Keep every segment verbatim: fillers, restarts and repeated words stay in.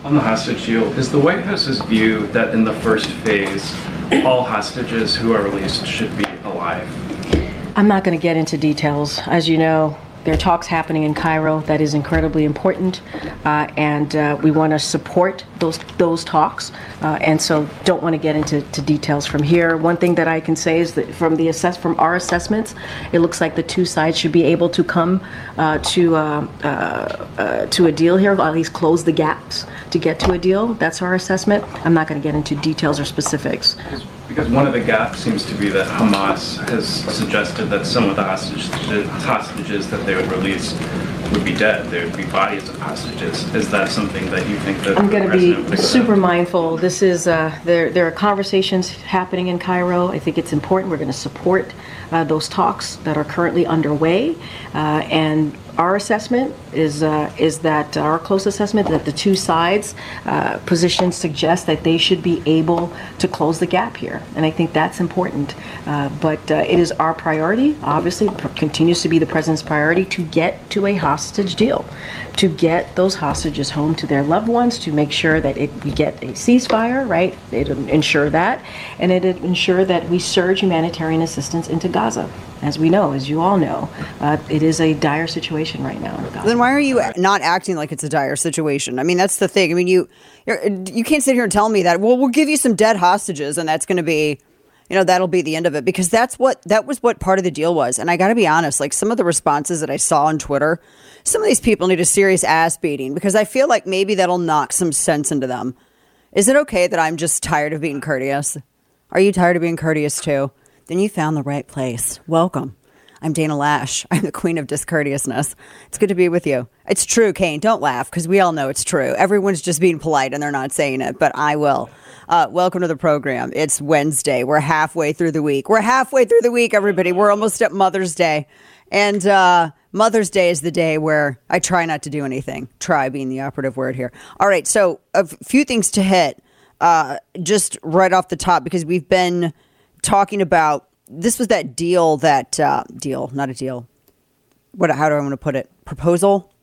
On the hostage deal, is the White House's view that in the first phase, all hostages who are released should be alive? I'm not going to get into details. As you know, there are talks happening in Cairo that is incredibly important, uh, and uh, we want to support those those talks, uh, and so don't want to get into to details from here. One thing that I can say is that from the assess from our assessments, it looks like the two sides should be able to come uh, to uh, uh, uh, to a deal here, or at least close the gaps to get to a deal. That's our assessment. I'm not going to get into details or specifics. Because one of the gaps seems to be that Hamas has suggested that some of the hostages, hostages that they would release would be dead. There would be bodies of hostages. Is that something that you think that I'm going to be would super mindful. This is uh, there. There are conversations happening in Cairo. I think it's important. We're going to support uh, those talks that are currently underway, uh, and our assessment is uh, is that our close assessment that the two sides uh, positions suggest that they should be able to close the gap here, and I think that's important. Uh, but uh, it is our priority, obviously, continues to be the president's priority, to get to a hostage deal, to get those hostages home to their loved ones, to make sure that it, we get a ceasefire, right? It ensure that, and it ensure that we surge humanitarian assistance into Gaza. As we know, as you all know, uh, it is a dire situation right now in Gaza. Then why are you not acting like it's a dire situation? I mean, that's the thing. I mean, you you're, you can't sit here and tell me that, well, we'll give you some dead hostages and that's going to be, you know, that'll be the end of it, because that's what that was what part of the deal was. And I got to be honest, like some of the responses that I saw on Twitter, some of these people need a serious ass beating, because I feel like maybe that'll knock some sense into them. Is it okay that I'm just tired of being courteous? Are you tired of being courteous too? Then you found the right place. Welcome. I'm Dana Lash. I'm the queen of discourteousness. It's good to be with you. It's true, Kane. Don't laugh, because we all know it's true. Everyone's just being polite and they're not saying it, but I will. Uh, welcome to the program. It's Wednesday. We're halfway through the week. We're halfway through the week, everybody. We're almost at Mother's Day. And uh, Mother's Day is the day where I try not to do anything. Try being the operative word here. All right, so a few things to hit uh, just right off the top, because we've been talking about, this was that deal that, uh, deal, not a deal. What, how do I want to put it? Proposal?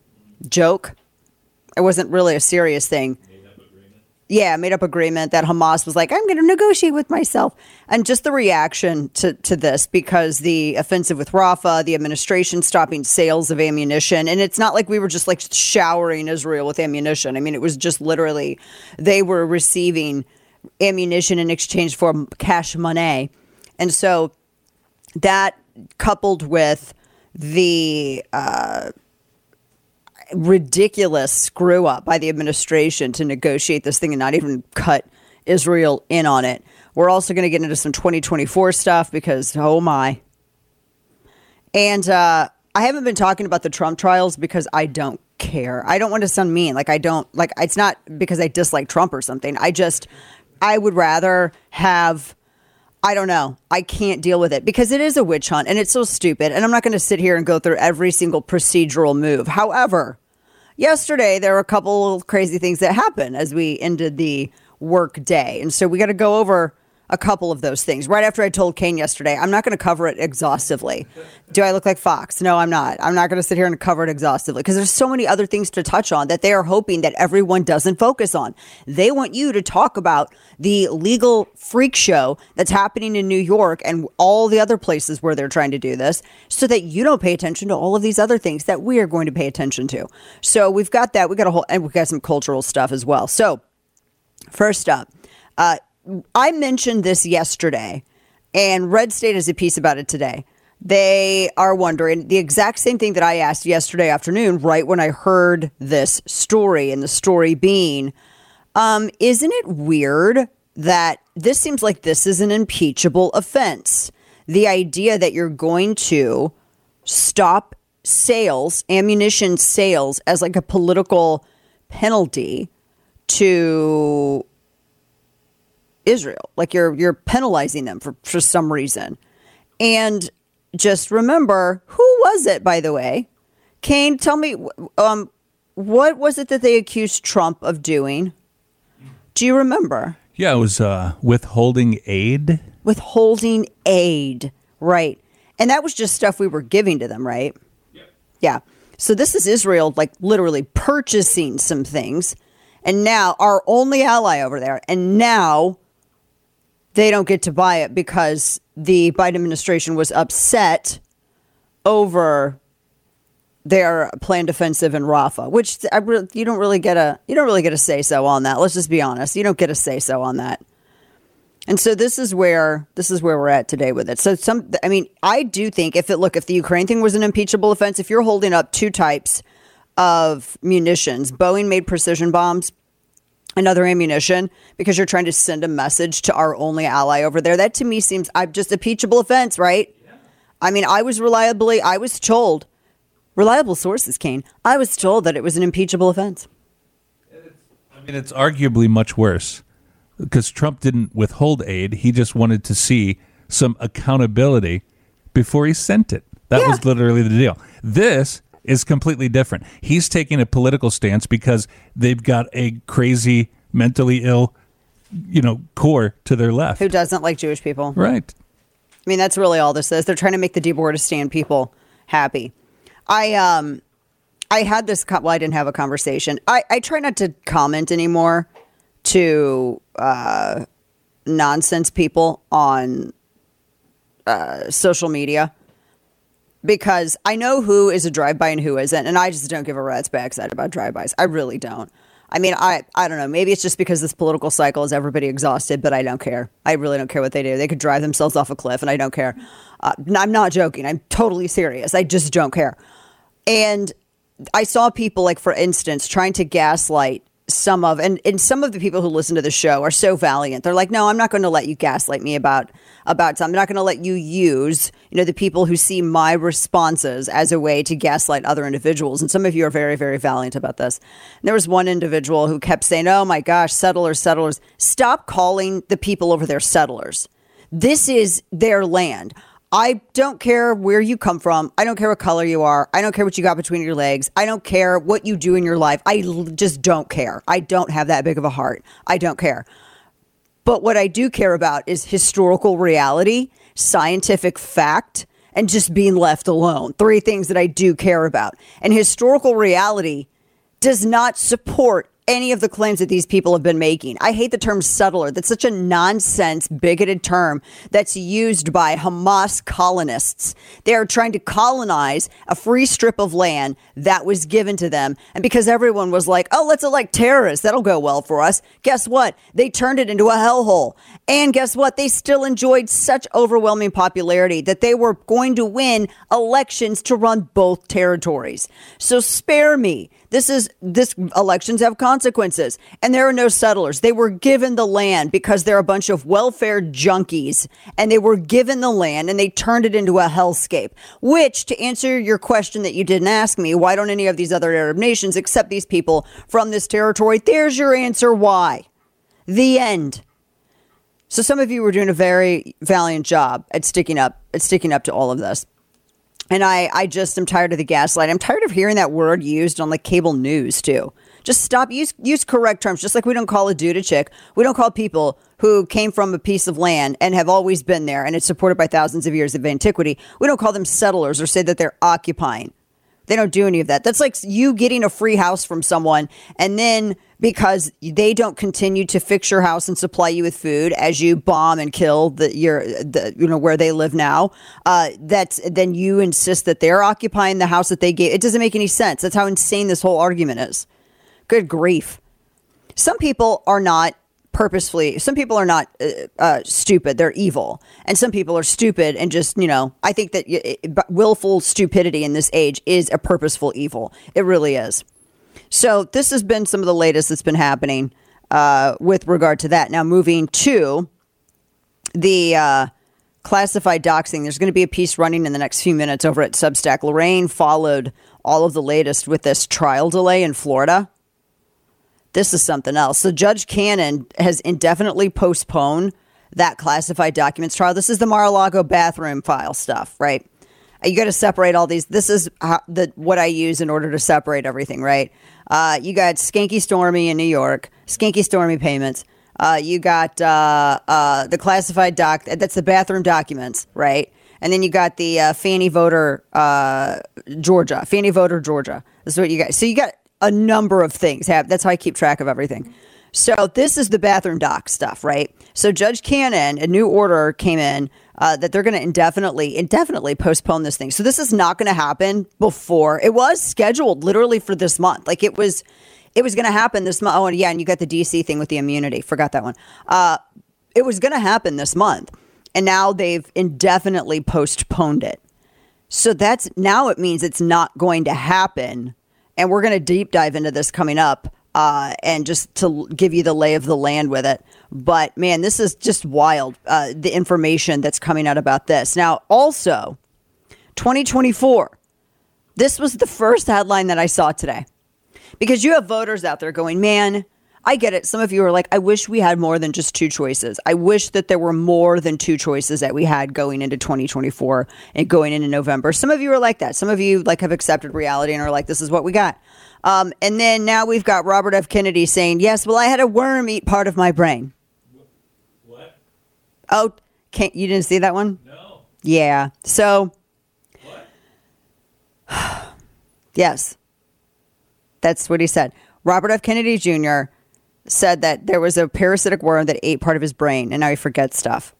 Joke? It wasn't really a serious thing. Made up agreement. Yeah, made up agreement that Hamas was like, I'm going to negotiate with myself. And just the reaction to, to this, because the offensive with Rafah, the administration stopping sales of ammunition. And it's not like we were just like showering Israel with ammunition. I mean, it was just literally, they were receiving ammunition in exchange for cash money. And so that, coupled with the uh, ridiculous screw up by the administration to negotiate this thing and not even cut Israel in on it. We're also going to get into some twenty twenty-four stuff because, oh my. And uh, I haven't been talking about the Trump trials because I don't care. I don't want to sound mean. Like I don't, like, it's not because I dislike Trump or something. I just, I would rather have, I don't know. I can't deal with it because it is a witch hunt and it's so stupid. And I'm not going to sit here and go through every single procedural move. However, yesterday there were a couple of crazy things that happened as we ended the work day. And so we got to go over a couple of those things. Right after I told Kane yesterday, I'm not going to cover it exhaustively. Do I look like Fox? No, I'm not. I'm not going to sit here and cover it exhaustively because there's so many other things to touch on that they are hoping that everyone doesn't focus on. They want you to talk about the legal freak show that's happening in New York and all the other places where they're trying to do this so that you don't pay attention to all of these other things that we are going to pay attention to. So we've got that. We got a whole, and we've got some cultural stuff as well. So first up, uh, I mentioned this yesterday, and Red State has a piece about it today. They are wondering the exact same thing that I asked yesterday afternoon, right when I heard this story, and the story being, um, isn't it weird that this seems like this is an impeachable offense? The idea that you're going to stop sales, ammunition sales, as like a political penalty to Israel, like you're you're penalizing them for, for some reason. And just remember, who was it, by the way? Kane, tell me, um, what was it that they accused Trump of doing? Do you remember? Yeah, it was uh, withholding aid. Withholding aid, right. And that was just stuff we were giving to them, right? Yeah. Yeah. So this is Israel, like literally purchasing some things And now our only ally over there. And now they don't get to buy it because the Biden administration was upset over their planned offensive in Rafah, which I re- you don't really get a you don't really get a say so on that. Let's just be honest. You don't get a say so on that. And so this is where this is where we're at today with it. So some, I mean, I do think if it look if the Ukraine thing was an impeachable offense, if you're holding up two types of munitions, Boeing made precision bombs and other ammunition because you're trying to send a message to our only ally over there. That to me seems I'm just a impeachable offense, right? Yeah. I mean, I was reliably I was told reliable sources, Kane. I was told that it was an impeachable offense. I mean, it's arguably much worse. Because Trump didn't withhold aid. He just wanted to see some accountability before he sent it. That yeah. was literally the deal. This is completely different. He's taking a political stance because they've got a crazy, mentally ill, you know, core to their left. Who doesn't like Jewish people. Right. I mean, that's really all this is. They're trying to make the Debordistan people happy. I, um, I had this, well, I didn't have a conversation. I, I try not to comment anymore to uh, nonsense people on uh, social media because I know who is a drive-by and who isn't, and I just don't give a rat's backside about drive-bys. I really don't. I mean, I, I don't know. Maybe it's just because this political cycle is everybody exhausted, but I don't care. I really don't care what they do. They could drive themselves off a cliff, and I don't care. Uh, I'm not joking. I'm totally serious. I just don't care. And I saw people, like, for instance, trying to gaslight some of, and, and some of the people who listen to the show are so valiant. They're like, no, I'm not going to let you gaslight me about, about something. I'm not going to let you use, you know, the people who see my responses as a way to gaslight other individuals. And some of you are very, very valiant about this. And there was one individual who kept saying, oh my gosh, settlers, settlers. Stop calling the people over there settlers. This is their land. I don't care where you come from. I don't care what color you are. I don't care what you got between your legs. I don't care what you do in your life. I l- just don't care. I don't have that big of a heart. I don't care. But what I do care about is historical reality, scientific fact, and just being left alone. Three things that I do care about. And historical reality does not support any of the claims that these people have been making. I hate the term settler. That's such a nonsense, bigoted term that's used by Hamas colonists. They are trying to colonize a free strip of land that was given to them. And because everyone was like, oh, let's elect terrorists, that'll go well for us. Guess what? They turned it into a hellhole. And guess what? They still enjoyed such overwhelming popularity that they were going to win elections to run both territories. So spare me. This is this elections have consequences, and there are no settlers. They were given the land because they're a bunch of welfare junkies, and they were given the land and they turned it into a hellscape. Which, to answer your question that you didn't ask me, why don't any of these other Arab nations accept these people from this territory? There's your answer. Why? The end. So some of you were doing a very valiant job at sticking up, at sticking up to all of this. And I, I just am tired of the gaslight. I'm tired of hearing that word used on like cable news too. Just stop. Use use correct terms. Just like we don't call a dude a chick. We don't call people who came from a piece of land and have always been there and it's supported by thousands of years of antiquity. We don't call them settlers or say that they're occupying. They don't do any of that. That's like you getting a free house from someone, and then because they don't continue to fix your house and supply you with food as you bomb and kill the your the you know where they live now, uh, that's then you insist that they're occupying the house that they gave. It doesn't make any sense. That's how insane this whole argument is. Good grief. Some people are not purposefully, some people are not uh, uh, stupid, they're evil. And some people are stupid and just, you know, I think that it, it, willful stupidity in this age is a purposeful evil. It really is. So this has been some of the latest that's been happening uh, with regard to that. Now moving to the uh, classified doxing, there's going to be a piece running in the next few minutes over at Substack. Lorraine followed all of the latest with this trial delay in Florida. This is something else. So Judge Cannon has indefinitely postponed that classified documents trial. This is the Mar-a-Lago bathroom file stuff, right? You got to separate all these. This is how, the what I use in order to separate everything, right? Uh, you got Skanky Stormy in New York, Skanky Stormy payments. Uh, you got uh, uh, the classified doc. That's the bathroom documents, right? And then you got the uh, Fannie Voter uh, Georgia, Fannie Voter Georgia. This is what you got. So you got a number of things happen. That's how I keep track of everything. So this is the bathroom dock stuff, right? So Judge Cannon, a new order came in uh, that they're going to indefinitely, indefinitely postpone this thing. So this is not going to happen before. It was scheduled literally for this month. Like it was, it was going to happen this month. Oh, and yeah, and you got the D C thing with the immunity. Forgot that one. Uh, it was going to happen this month. And now they've indefinitely postponed it. So that's, now it means it's not going to happen. And we're going to deep dive into this coming up. Uh, and just to give you the lay of the land with it. But man, this is just wild. Uh, the information that's coming out about this. Now, also, twenty twenty-four. This was the first headline that I saw today. Because you have voters out there going, man, I get it. Some of you are like, I wish we had more than just two choices. I wish that there were more than two choices that we had going into twenty twenty-four and going into November. Some of you are like that. Some of you like have accepted reality and are like, this is what we got. Um, and then now we've got Robert F. Kennedy saying, yes, well, I had a worm eat part of my brain. What? Oh, can't, you didn't see that one? No. Yeah. So, What? yes, that's what he said. Robert F. Kennedy Junior said that there was a parasitic worm that ate part of his brain, and now he forgets stuff.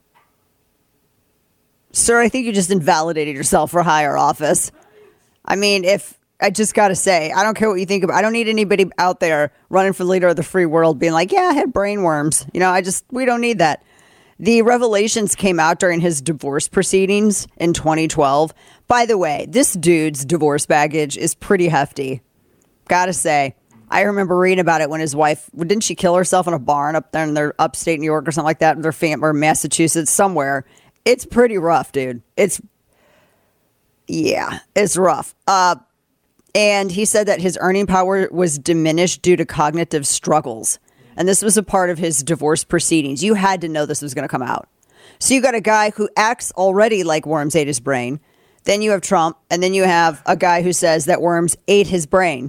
Sir, I think you just invalidated yourself for higher office. I mean, if... I just got to say, I don't care what you think about. I don't need anybody out there running for leader of the free world being like, yeah, I had brain worms. You know, I just, we don't need that. The revelations came out during his divorce proceedings in twenty twelve. By the way, this dude's divorce baggage is pretty hefty. Gotta say, I remember reading about it when his wife, didn't she kill herself in a barn up there in their upstate New York or something like that, their family, or Massachusetts, somewhere. It's pretty rough, dude. It's, yeah, it's rough. Uh, And he said that his earning power was diminished due to cognitive struggles. And this was a part of his divorce proceedings. You had to know this was going to come out. So you got a guy who acts already like worms ate his brain. Then you have Trump. And then you have a guy who says that worms ate his brain.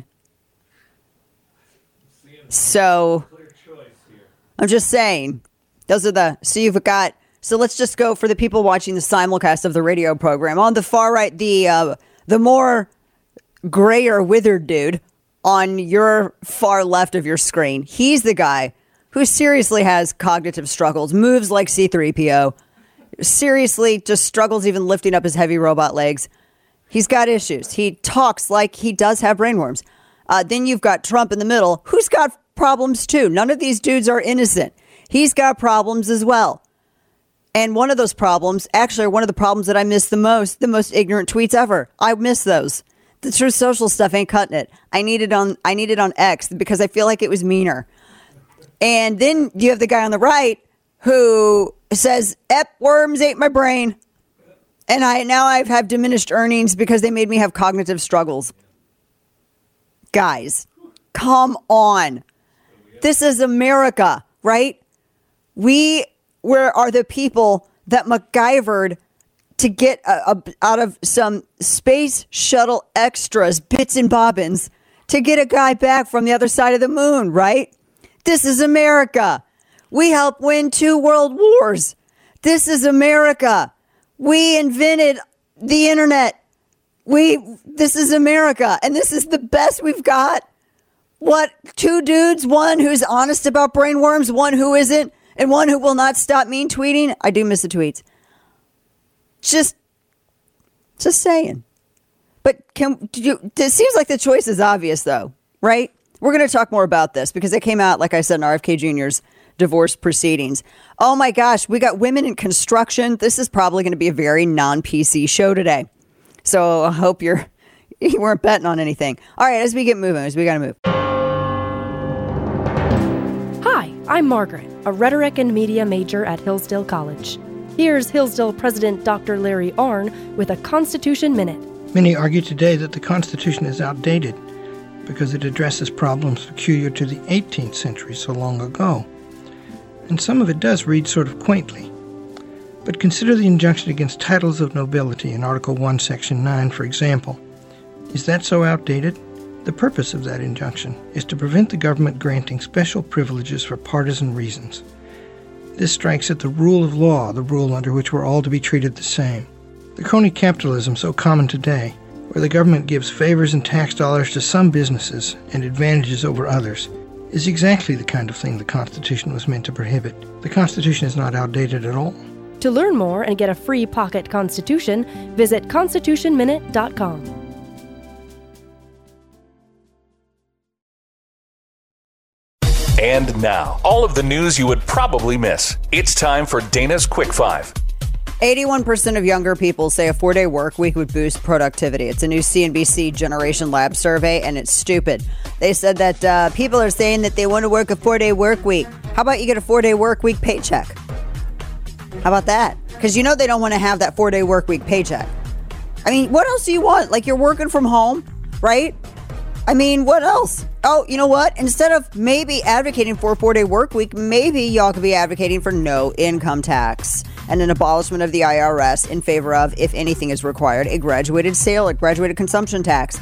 So I'm just saying, those are the, so you've got, so let's just go for the people watching the simulcast of the radio program. On the far right, the, uh, the more gray or withered dude on your far left of your screen. He's the guy who seriously has cognitive struggles, moves like C three P O, seriously just struggles even lifting up his heavy robot legs. He's got issues. He talks like he does have brainworms. Uh, then you've got Trump in the middle, who's got problems too. None of these dudes are innocent. He's got problems as well. And one of those problems, actually one of the problems that I miss the most, the most ignorant tweets ever. I miss those. The Truth Social stuff ain't cutting it. I need it on I need it on X because I feel like it was meaner. And then you have the guy on the right who says, Ep, worms ate my brain. And I now I have diminished earnings because they made me have cognitive struggles. Guys, come on. This is America, right? We were, are the people that MacGyvered to get a, a, out of some space shuttle extras, bits and bobbins, to get a guy back from the other side of the moon, right? This is America. We helped win two world wars. This is America. We invented the internet. We, this is America. And this is the best we've got. What, two dudes, one who's honest about brainworms, one who isn't, and one who will not stop mean tweeting. I do miss the tweets. Just, just saying. But can you, it seems like the choice is obvious, though, right? We're going to talk more about this because it came out, like I said, in R F K Junior's divorce proceedings. Oh my gosh, we got women in construction. This is probably going to be a very non-P C show today. So I hope you're, you weren't betting on anything. All right, as we get moving, as we got to move. Hi, I'm Margaret, a rhetoric and media major at Hillsdale College. Here's Hillsdale President Doctor Larry Arnn with a Constitution Minute. Many argue today that the Constitution is outdated because it addresses problems peculiar to the eighteenth century so long ago. And some of it does read sort of quaintly. But consider the injunction against titles of nobility in Article one, Section nine, for example. Is that so outdated? The purpose of that injunction is to prevent the government granting special privileges for partisan reasons. This strikes at the rule of law, the rule under which we're all to be treated the same. The crony capitalism so common today, where the government gives favors and tax dollars to some businesses and advantages over others, is exactly the kind of thing the Constitution was meant to prohibit. The Constitution is not outdated at all. To learn more and get a free pocket Constitution, visit constitution minute dot com. And now, all of the news you would probably miss. It's time for Dana's Quick Five. eighty-one percent of younger people say a four-day work week would boost productivity. It's a new C N B C Generation Lab survey, and it's stupid. They said that uh, people are saying that they want to work a four-day work week. How about you get a four-day work week paycheck? How about that? Because you know they don't want to have that four-day work week paycheck. I mean, what else do you want? Like, you're working from home, right? I mean, what else? Oh, you know what? Instead of maybe advocating for a four-day work week, maybe y'all could be advocating for no income tax and an abolishment of the I R S in favor of, if anything is required, a graduated sale, a graduated consumption tax.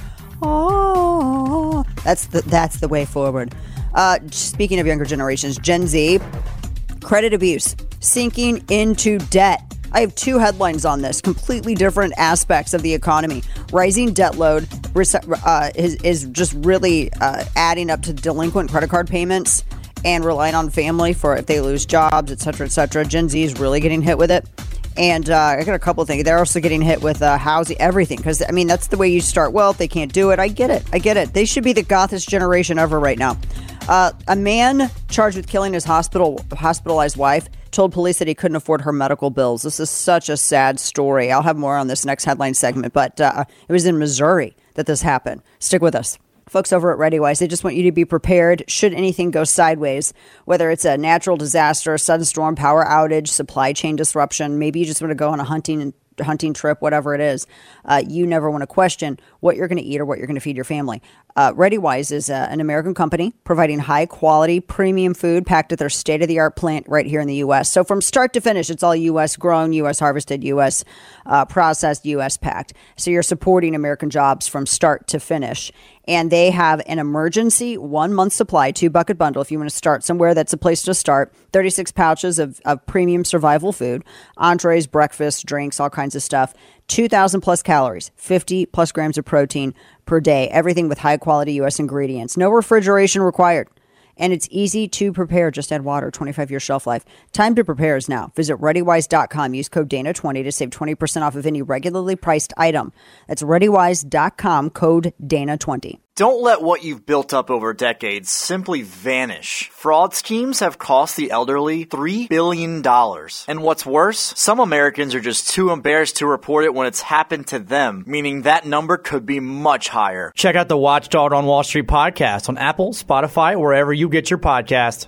Oh, that's the, that's the way forward. Uh, speaking of younger generations, Gen Z, credit abuse, sinking into debt. I have two headlines on this, completely different aspects of the economy. Rising debt load uh, is, is just really uh, adding up to delinquent credit card payments and relying on family for if they lose jobs, et cetera, et cetera. Gen Z is really getting hit with it. And uh, I got a couple of things. They're also getting hit with uh, housing, everything. Because, I mean, that's the way you start wealth. They can't do it. I get it. I get it. They should be the gothest generation ever right now. Uh, a man charged with killing his hospital hospitalized wife told police that he couldn't afford her medical bills. This is such a sad story. I'll have more on this next headline segment, but uh, it was in Missouri that this happened. Stick with us. Folks over at ReadyWise, they just want you to be prepared should anything go sideways, whether it's a natural disaster, sudden storm, power outage, supply chain disruption. Maybe you just want to go on a hunting hunting trip, whatever it is. Uh, you never want to question what you're going to eat or what you're going to feed your family. Uh, ReadyWise is uh, an American company providing high-quality, premium food packed at their state-of-the-art plant right here in the U S. So from start to finish, it's all U S grown, U S harvested, U S uh, processed, U S packed. So you're supporting American jobs from start to finish. And they have an emergency one-month supply, two-bucket bundle. If you want to start somewhere, that's a place to start. thirty-six pouches of, of premium survival food, entrees, breakfast, drinks, all kinds of stuff. two thousand plus calories, fifty plus grams of protein per day. Everything with high-quality U S ingredients. No refrigeration required. And it's easy to prepare. Just add water, twenty-five year shelf life. Time to prepare is now. Visit ReadyWise dot com. Use code Dana twenty to save twenty percent off of any regularly priced item. That's ReadyWise dot com, code Dana twenty. Don't let what you've built up over decades simply vanish. Fraud schemes have cost the elderly three billion dollars. And what's worse, some Americans are just too embarrassed to report it when it's happened to them, meaning that number could be much higher. Check out the Watchdog on Wall Street podcast on Apple, Spotify, wherever you get your podcast.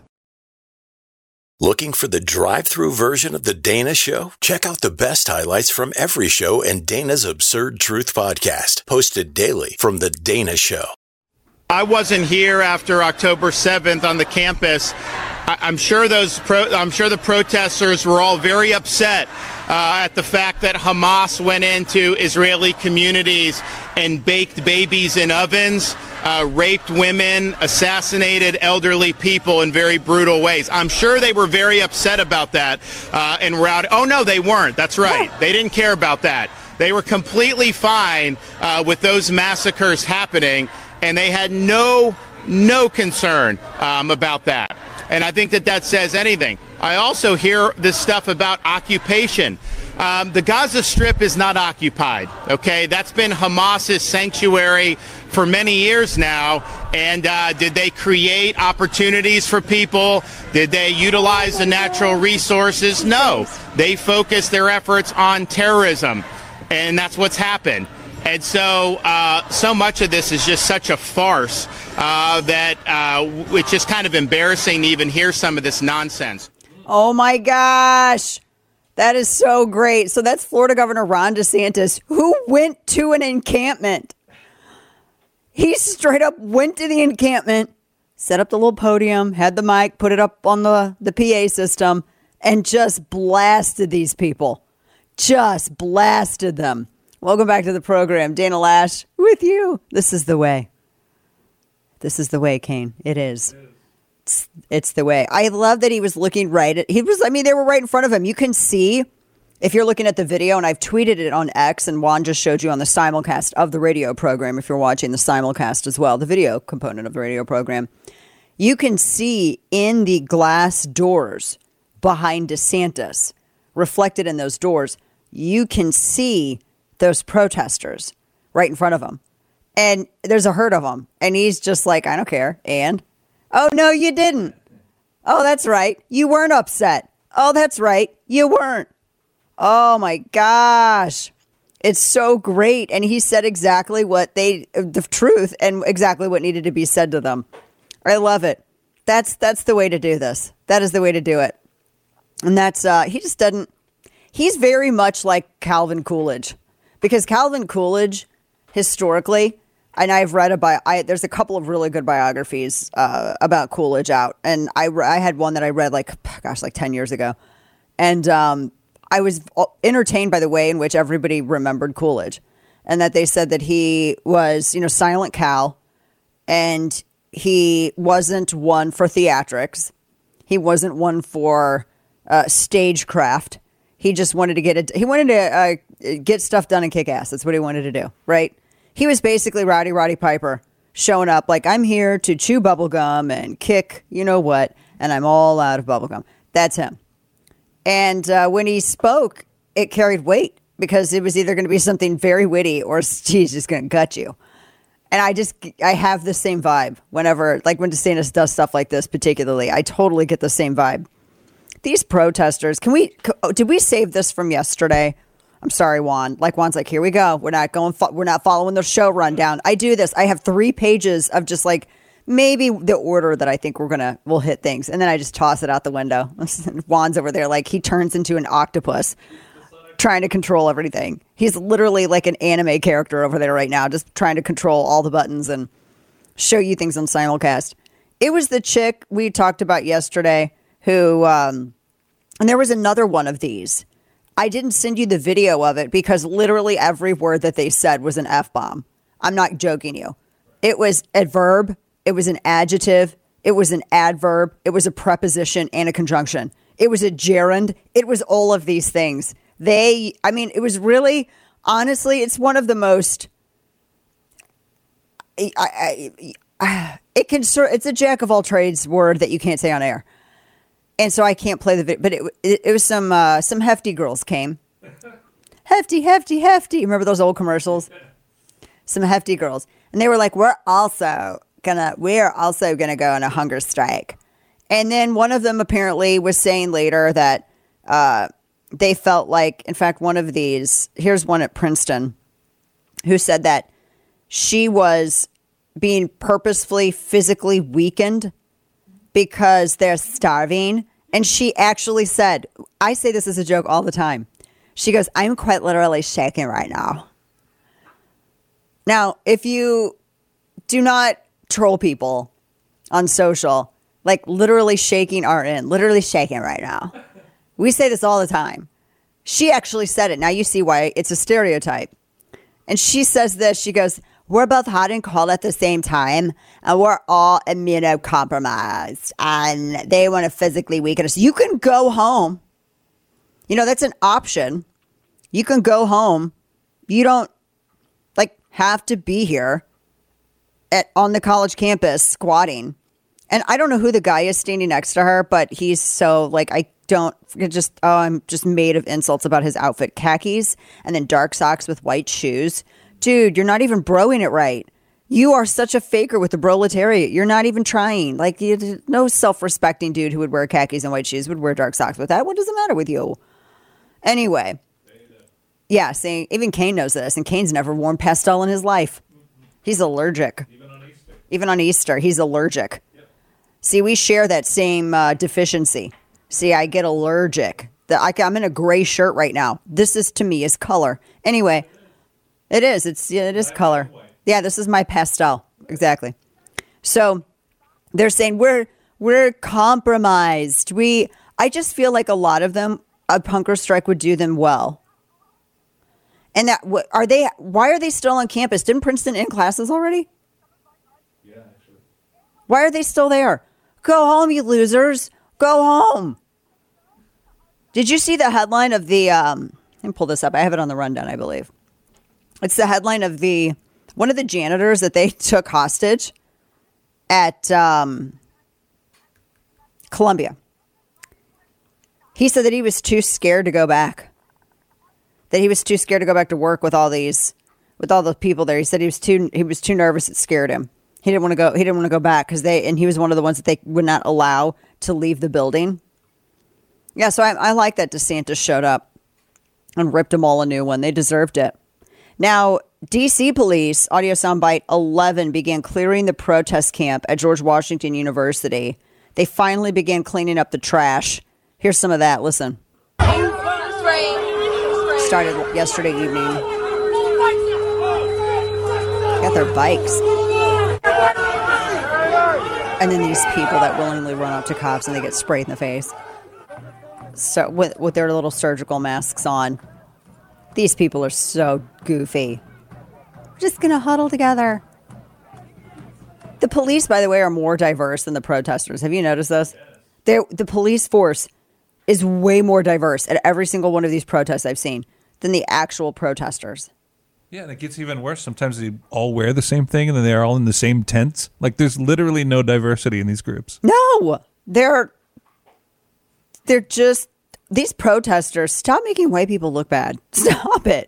Looking for the drive-through version of The Dana Show? Check out the best highlights from every show and Dana's Absurd Truth podcast, posted daily from The Dana Show. I wasn't here after October seventh on the campus. I- I'm sure those pro- I'm sure the protesters were all very upset uh, at the fact that Hamas went into Israeli communities and baked babies in ovens, uh, raped women, assassinated elderly people in very brutal ways. I'm sure they were very upset about that uh, and were out. Oh, no, they weren't. That's right. They didn't care about that. They were completely fine uh, with those massacres happening, and they had no, no concern um, about that. And I think that that says anything. I also hear this stuff about occupation. Um, the Gaza Strip is not occupied, okay? That's been Hamas's sanctuary for many years now. And uh, did they create opportunities for people? Did they utilize the natural resources? No. They focused their efforts on terrorism, and that's what's happened. And so uh, so much of this is just such a farce uh, that uh, it's just kind of embarrassing to even hear some of this nonsense. Oh, my gosh. That is so great. So that's Florida Governor Ron DeSantis, who went to an encampment. He straight up went to the encampment, set up the little podium, had the mic, put it up on the, the P A system, and just blasted these people. Just blasted them. Welcome back to the program. Dana Lash with you. This is the way. This is the way, Kane. It is. It's, it's the way. I love that he was looking right at, he was, I mean, they were right in front of him. You can see If you're looking at the video, and I've tweeted it on X, and Juan just showed you on the simulcast of the radio program, if you're watching the simulcast as well, the video component of the radio program, you can see in the glass doors behind DeSantis, reflected in those doors, you can see those protesters right in front of him. And there's a herd of them. And he's just like, I don't care. And, oh, no, you didn't. Oh, that's right. You weren't upset. Oh, that's right. You weren't. Oh, my gosh. It's so great. And he said exactly what they, the truth, and exactly what needed to be said to them. I love it. That's that's the way to do this. That is the way to do it. And that's, uh, he just doesn't, he's very much like Calvin Coolidge. Because Calvin Coolidge, historically, and I've read a bio, I, there's a couple of really good biographies uh, about Coolidge out. And I, I had one that I read like, gosh, like ten years ago. And um, I was entertained by the way in which everybody remembered Coolidge. And that they said that he was, you know, Silent Cal. And he wasn't one for theatrics. He wasn't one for uh, stagecraft. He just wanted to get it. He wanted to uh, get stuff done and kick ass. That's what he wanted to do, right? He was basically Rowdy Roddy Piper showing up like, I'm here to chew bubblegum and kick, you know what, and I'm all out of bubblegum. That's him. And uh, when he spoke, it carried weight because it was either going to be something very witty or he's just going to gut you. And I just, I have the same vibe whenever, like when DeSantis does stuff like this particularly, I totally get the same vibe. These protesters, can we, did we save this from yesterday? I'm sorry, Juan. Like Juan's like, here we go. We're not going, fo- we're not following the show rundown. I do this. I have three pages of just like maybe the order that I think we're going to, we'll hit things. And then I just toss it out the window. Juan's over there like he turns into an octopus trying to control everything. He's literally like an anime character over there right now, just trying to control all the buttons and show you things on simulcast. It was the chick we talked about yesterday who, um, and there was another one of these. I didn't send you the video of it because literally every word that they said was an F-bomb. I'm not joking you. It was a verb. It was an adjective. It was an adverb. It was a preposition and a conjunction. It was a gerund. It was all of these things. They, I mean, it was really, honestly, it's one of the most, I, I, I, it can, it's a jack of all trades word that you can't say on air. And so I can't play the video, but it, it, it was some, uh, some hefty girls came. Hefty, hefty, hefty. Remember those old commercials? Some hefty girls. And they were like, we're also gonna, we're also gonna go on a hunger strike. And then one of them apparently was saying later that, uh, they felt like, in fact, one of these, here's one at Princeton, who said that she was being purposefully physically weakened because they're starving. And she actually said, I say this as a joke all the time. She goes, I'm quite literally shaking right now. Now, if you do not troll people on social, like literally shaking are in, literally shaking right now. We say this all the time. She actually said it. Now you see why it's a stereotype. And she says this. She goes, we're both hot and cold at the same time, and we're all immunocompromised, and they want to physically weaken us. You can go home. You know, that's an option. You can go home. You don't, like, have to be here at on the college campus squatting. And I don't know who the guy is standing next to her, but he's so, like, I don't, just, oh, I'm just made of insults about his outfit. Khakis and then dark socks with white shoes. Dude, you're not even broing it right. You are such a faker with the proletariat. You're not even trying. Like, you, no self-respecting dude who would wear khakis and white shoes would wear dark socks with that. What does it matter with you? Anyway. Yeah, see, even Kane knows this, and Kane's never worn pastel in his life. He's allergic. Even on Easter. Even on Easter, he's allergic. Yep. See, we share that same uh, deficiency. See, I get allergic. The, I, I'm in a gray shirt right now. This is, to me, is color. Anyway. It is. It's yeah, it is color. Yeah, this is my pastel. Exactly. So they're saying we're we're compromised. We I just feel like a lot of them, a hunger strike would do them well. And that are they why are they still on campus? Didn't Princeton end classes already? Yeah, actually. Why are they still there? Go home, you losers. Go home. Did you see the headline of the, um, let me pull this up. I have it on the rundown, I believe. It's the headline of the, one of the janitors that they took hostage at um, Columbia. He said that he was too scared to go back. That he was too scared to go back to work with all these, with all the people there. He said he was too, he was too nervous. It scared him. He didn't want to go. He didn't want to go back because they, and he was one of the ones that they would not allow to leave the building. Yeah, so I, I like that DeSantis showed up and ripped them all a new one. They deserved it. Now, D C police, audio soundbite eleven, began clearing the protest camp at George Washington University. They finally began cleaning up the trash. Here's some of that. Listen. Started yesterday evening. Got their bikes. And then these people that willingly run up to cops and they get sprayed in the face. So with, with their little surgical masks on. These people are so goofy. We're just going to huddle together. The police, by the way, are more diverse than the protesters. Have you noticed this? They're, the police force is way more diverse at every single one of these protests I've seen than the actual protesters. Yeah, and it gets even worse. Sometimes they all wear the same thing and then they're all in the same tents. Like there's literally no diversity in these groups. No, they're they're just these protesters. Stop making white people look bad. Stop it.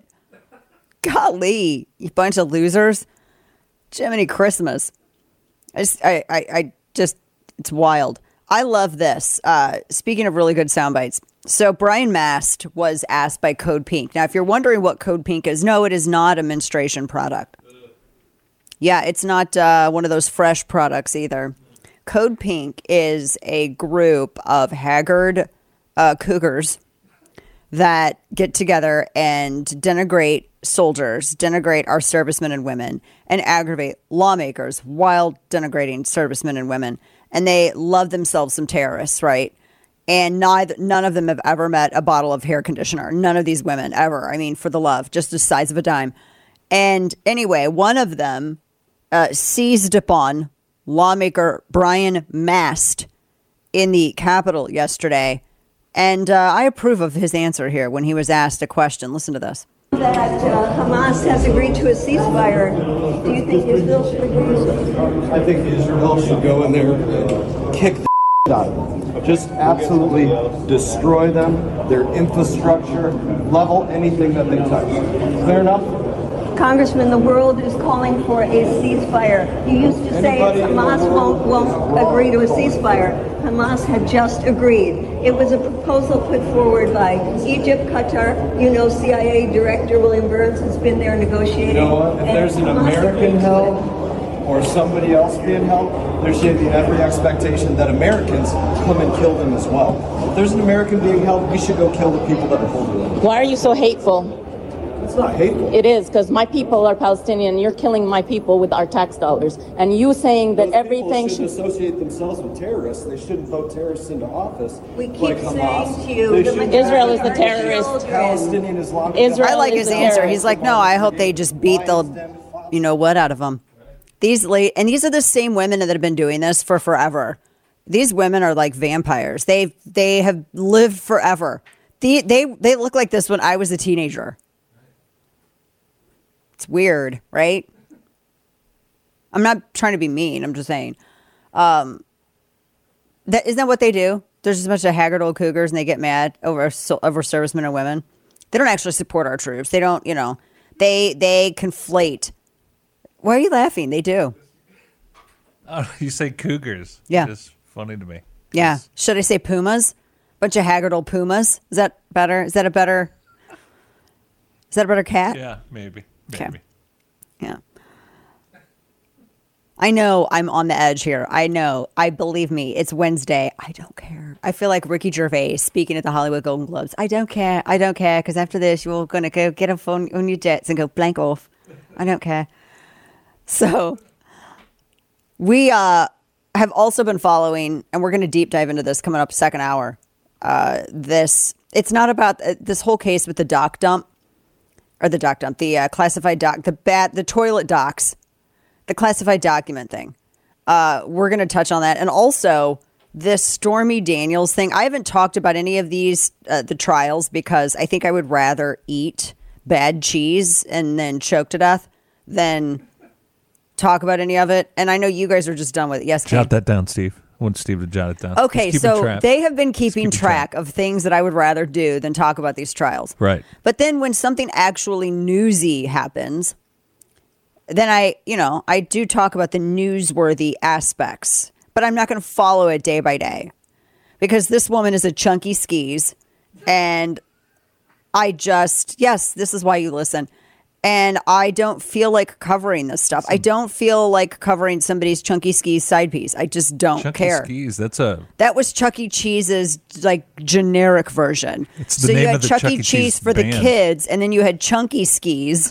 Golly, you bunch of losers. Jiminy Christmas. I just, I, I, I just, it's wild. I love this. Uh, speaking of really good sound bites. So Brian Mast was asked by Code Pink. Now, if you're wondering what Code Pink is, no, it is not a menstruation product. Yeah, it's not uh, one of those fresh products either. Code Pink is a group of haggard uh, cougars that get together and denigrate soldiers, denigrate our servicemen and women, and aggravate lawmakers while denigrating servicemen and women. And they love themselves some terrorists, right? And neither, none of them have ever met a bottle of hair conditioner. None of these women ever. I mean, for the love, just the size of a dime. And anyway, one of them uh, seized upon lawmaker Brian Mast in the Capitol yesterday. And uh, I approve of his answer here when he was asked a question. Listen to this. That uh, Hamas has agreed to a ceasefire. Do you think Israel should agree? I think Israel should go in there and kick the out of them. Just absolutely destroy them, their infrastructure, level anything that they touch. Fair enough? Congressman, the world is calling for a ceasefire. You used to say Hamas won't, won't agree to a ceasefire. Hamas had just agreed. It was a proposal put forward by Egypt, Qatar. You know, C I A Director William Burns has been there negotiating. You know what? If there's an American held or somebody else being held, there should be every expectation that Americans come and kill them as well. If there's an American being held, we should go kill the people that are holding them. Why are you so hateful? It's not hateful. It is, because my people are Palestinian. You're killing my people with our tax dollars. And you saying that Those everything should associate themselves with terrorists. They shouldn't vote terrorists into office. We keep like saying Hamas. to you, They the shouldn't Israel have is the terrorist. Palestinian Islamic. Israel I like is his the answer. terrorist. He's like, no, I hope they just beat the, you know what, out of them. These late, and these are the same women that have been doing this for forever. These women are like vampires. They they have lived forever. They they they look like this when I was a teenager. It's weird, right? I'm not trying to be mean. I'm just saying. Um, that isn't that what they do? There's just a bunch of haggard old cougars, and they get mad over over servicemen and women. They don't actually support our troops. They don't, you know. They they conflate. Why are you laughing? They do. Oh, you say cougars. Yeah. It's funny to me. Yeah. Should I say pumas? Bunch of haggard old pumas. Is that better? Is that a better? Is that a better cat? Yeah, maybe. Okay. Maybe. Yeah. I know I'm on the edge here. I know. I believe me. It's Wednesday. I don't care. I feel like Ricky Gervais speaking at the Hollywood Golden Globes. I don't care. I don't care because after this, you're going to go get a phone on your jets and go blank off. I don't care. So we uh, have also been following, and we're going to deep dive into this coming up second hour. Uh, this it's not about uh, this whole case with the doc dump or the doc dump, the uh, classified doc, the bat, the toilet docs, the classified document thing. Uh, we're going to touch on that, and also this Stormy Daniels thing, I haven't talked about any of these, uh, the trials, because I think I would rather eat bad cheese and then choke to death than talk about any of it. And I know you guys are just done with it. Yes, Kate? Jot that down, Steve. I want Steve to jot it down. Okay, Just keep so track. they have been keeping keep track of things that I would rather do than talk about these trials. Right. But then when something actually newsy happens, then I, you know, I do talk about the newsworthy aspects, but I'm not going to follow it day by day because this woman is a chunky skis, and I just, yes, this is why you listen. And I don't feel like covering this stuff. I don't feel like covering somebody's chunky skis side piece. I just don't Chunky care. Skis, that's a That was Chuck E. Cheese's like generic version. It's the so name you had of the Chuck, Chuck E. E. Cheese Cheese for the band. kids, and then you had Chunky Skis.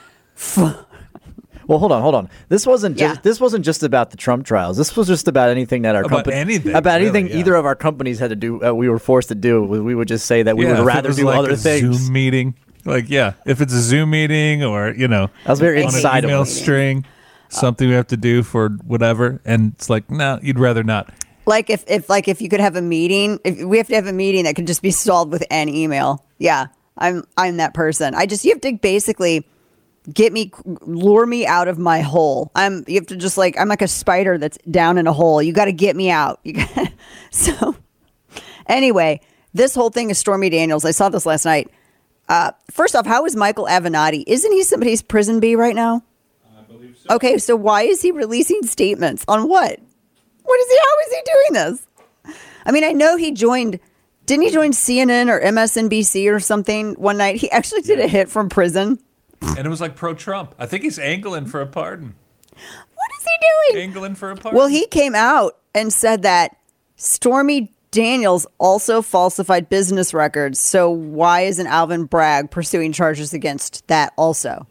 Well, hold on, hold on. This wasn't just Yeah. this wasn't just about the Trump trials. This was just about anything that our About company anything, about really, anything yeah. either of our companies had to do. Uh, we were forced to do. We would just say that we Yeah, if would it rather was do like other a things. Zoom meeting. Like, yeah, if it's a Zoom meeting or, you know, I was very on inside an of email it. string, something we have to do for whatever. And it's like, no, you'd rather not. Like if, if like if you could have a meeting, if we have to have a meeting that could just be solved with an email. Yeah, I'm I'm that person. I just you have to basically get me, lure me out of my hole. I'm you have to just like I'm like a spider that's down in a hole. You got to get me out. You got so anyway, this whole thing is Stormy Daniels. I saw this last night. Uh, first off, how is Michael Avenatti? Isn't he somebody's prison bee right now? I believe so. Okay, so why is he releasing statements on what? What is he? How is he doing this? I mean, I know he joined. Didn't he join C N N or M S N B C or something one night? He actually did a hit from prison. And it was like pro-Trump. I think he's angling for a pardon. What is he doing? Angling for a pardon. Well, he came out and said that Stormy Daniels also falsified business records. So why isn't Alvin Bragg pursuing charges against that also?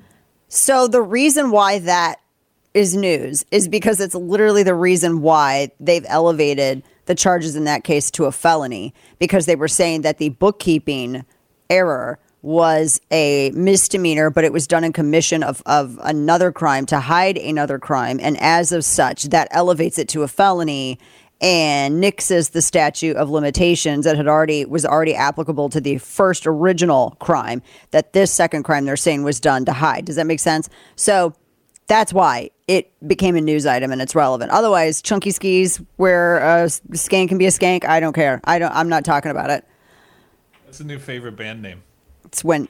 So the reason why that is news is because it's literally the reason why they've elevated the charges in that case to a felony, because they were saying that the bookkeeping error was a misdemeanor, but it was done in commission of, of another crime to hide another crime. And as of such, that elevates it to a felony and nixes the statute of limitations that had already was already applicable to the first original crime that this second crime they're saying was done to hide. Does that make sense? So that's why it became a news item and it's relevant. Otherwise, chunky skis where a skank can be a skank, I don't care. I don't. I'm not talking about it. That's a new favorite band name. It's when,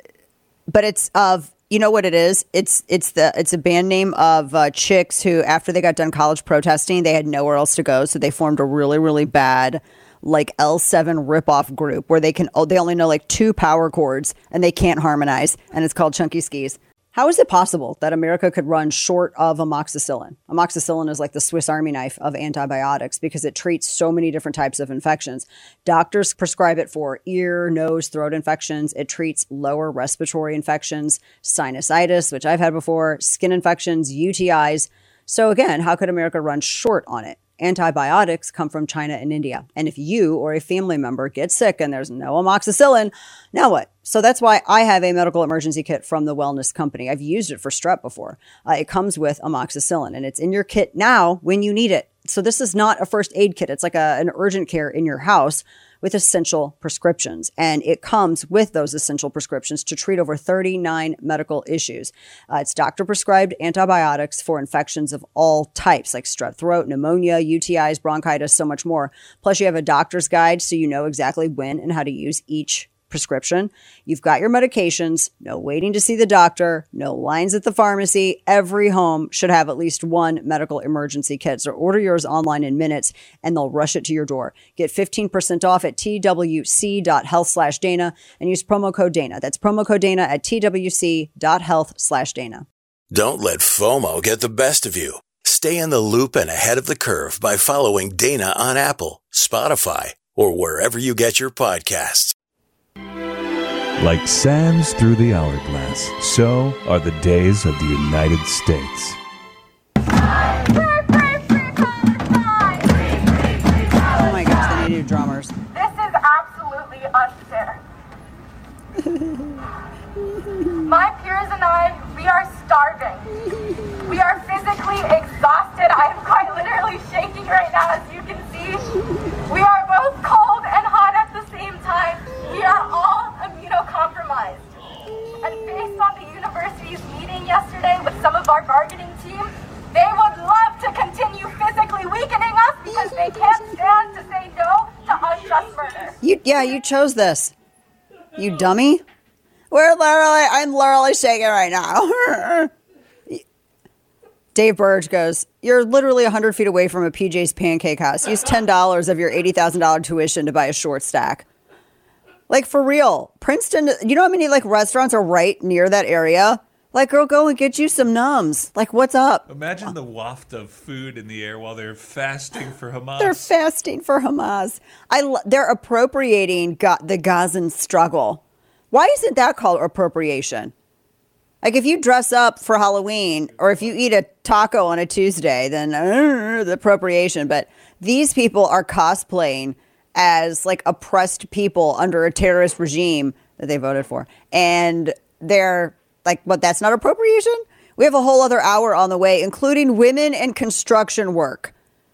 but it's of you know what it is. It's it's the it's a band name of uh, chicks who after they got done college protesting, they had nowhere else to go, so they formed a really really bad like L seven ripoff group where they can oh, they only know like two power chords and they can't harmonize, and it's called Chunky Skis. How is it possible that America could run short of amoxicillin? Amoxicillin is like the Swiss Army knife of antibiotics because it treats so many different types of infections. Doctors prescribe it for ear, nose, throat infections. It treats lower respiratory infections, sinusitis, which I've had before, skin infections, U T Is. So again, how could America run short on it? Antibiotics come from China and India. And if you or a family member gets sick and there's no amoxicillin, now what? So that's why I have a medical emergency kit from the Wellness Company. I've used it for strep before. Uh, it comes with amoxicillin and it's in your kit now when you need it. So this is not a first aid kit. It's like a, an urgent care in your house with essential prescriptions. And it comes with those essential prescriptions to treat over thirty-nine medical issues. Uh, it's doctor-prescribed antibiotics for infections of all types, like strep throat, pneumonia, U T Is, bronchitis, so much more. Plus, you have a doctor's guide so you know exactly when and how to use each prescription. You've got your medications, no waiting to see the doctor, no lines at the pharmacy. Every home should have at least one medical emergency kit. So order yours online in minutes and they'll rush it to your door. Get fifteen percent off at twc.health slash Dana and use promo code Dana. That's promo code Dana at twc.health slash Dana. Don't let FOMO get the best of you. Stay in the loop and ahead of the curve by following Dana on Apple, Spotify, or wherever you get your podcasts. Like sands through the hourglass, so are the days of the United States. Oh my gosh, they need new drummers. This is absolutely unfair. My peers and I, we are starving. We are physically exhausted. I am quite literally shaking right now, as you can see. stand to say no to unjust murder. You, yeah, you chose this. You dummy. We're literally, I'm literally shaking right now. Dave Burge goes, you're literally one hundred feet away from a P J's Pancake House. Use ten dollars of your eighty thousand dollars tuition to buy a short stack. Like, for real. Princeton, you know how many, like, restaurants are right near that area? Like, girl, go and get you some Nums. Like, what's up? Imagine the waft of food in the air while they're fasting for Hamas. They're fasting for Hamas. I lo- they're appropriating Ga- the Gazan struggle. Why isn't that called appropriation? Like, if you dress up for Halloween or if you eat a taco on a Tuesday, then uh, the appropriation. But these people are cosplaying as, like, oppressed people under a terrorist regime that they voted for. And they're like, what, that's not appropriation? We have a whole other hour on the way, including women and construction work.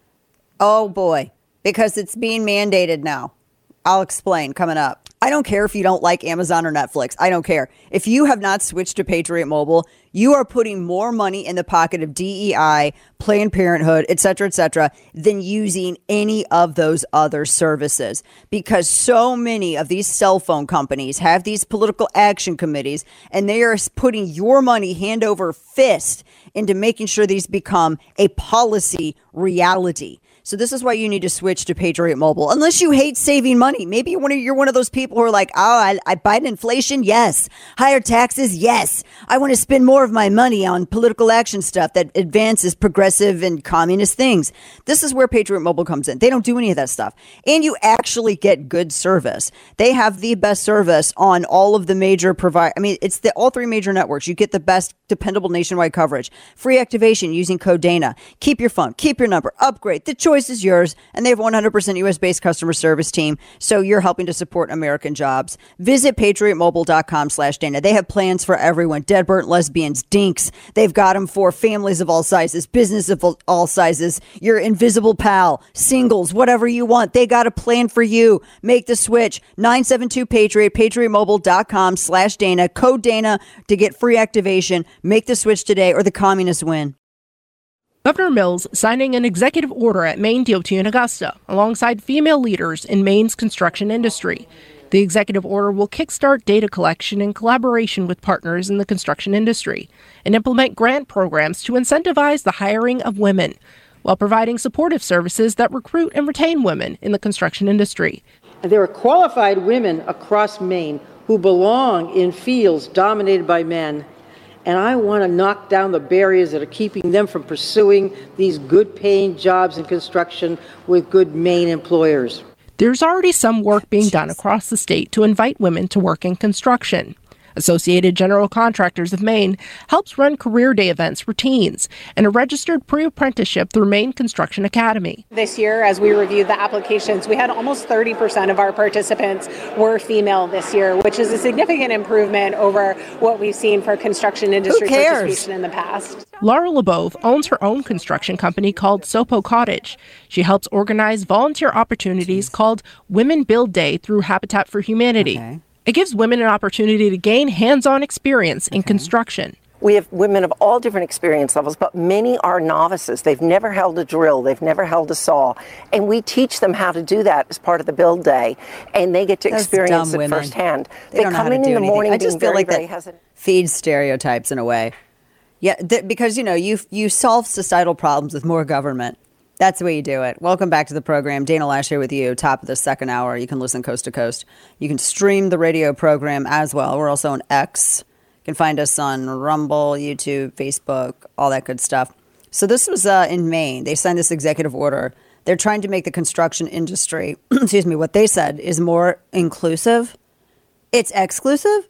Oh, boy, because it's being mandated now. I'll explain coming up. I don't care if you don't like Amazon or Netflix. I don't care. If you have not switched to Patriot Mobile, you are putting more money in the pocket of D E I, Planned Parenthood, et cetera, et cetera, than using any of those other services. Because so many of these cell phone companies have these political action committees, and they are putting your money hand over fist into making sure these become a policy reality. So this is why you need to switch to Patriot Mobile. Unless you hate saving money. Maybe you're one of, you're one of those people who are like, oh, I, I Biden inflation? Yes. Higher taxes? Yes. I want to spend more of my money on political action stuff that advances progressive and communist things. This is where Patriot Mobile comes in. They don't do any of that stuff. And you actually get good service. They have the best service on all of the major providers. I mean, it's the all three major networks. You get the best dependable nationwide coverage. Free activation using code Dana. Keep your phone. Keep your number. Upgrade. The choice is yours, and they have one hundred percent U S based customer service team, so you're helping to support American jobs. Visit patriot mobile dot com slash Dana. They have plans for everyone. Dead, burnt lesbians, dinks. They've got them for families of all sizes, business of all sizes, your invisible pal, singles, whatever you want. They got a plan for you. Make the switch. nine seven two Patriot, patriot mobile dot com slash Dana. Code Dana to get free activation. Make the switch today, or the communists win. Governor Mills signing an executive order at Maine D O T in Augusta, alongside female leaders in Maine's construction industry. The executive order will kickstart data collection in collaboration with partners in the construction industry and implement grant programs to incentivize the hiring of women, while providing supportive services that recruit and retain women in the construction industry. There are qualified women across Maine who belong in fields dominated by men. And I want to knock down the barriers that are keeping them from pursuing these good-paying jobs in construction with good Maine employers. There's already some work being done across the state to invite women to work in construction. Associated General Contractors of Maine helps run career day events for teens and a registered pre-apprenticeship through Maine Construction Academy. This year, as we reviewed the applications, we had almost thirty percent of our participants were female this year, which is a significant improvement over what we've seen for construction industry participation in the past. Laura LeBeau owns her own construction company called Sopo Cottage. She helps organize volunteer opportunities called Women Build Day through Habitat for Humanity. Okay. It gives women an opportunity to gain hands-on experience in construction. We have women of all different experience levels, but many are novices. They've never held a drill. They've never held a saw. And we teach them how to do that as part of the build day. And they get to Those experience dumb it women. firsthand. They, They, don't know come how to in do in the anything. morning I just being feel very, like very that hesitant. feeds stereotypes in a way. Yeah, th- because, you know, you you solve societal problems with more government. That's the way you do it. Welcome back to the program. Dana Lash here with you, top of the second hour. You can listen coast to coast. You can stream the radio program as well. We're also on X. You can find us on Rumble, YouTube, Facebook, all that good stuff. So this was uh, in Maine. They signed this executive order. They're trying to make the construction industry, excuse me, what they said is more inclusive. It's exclusive?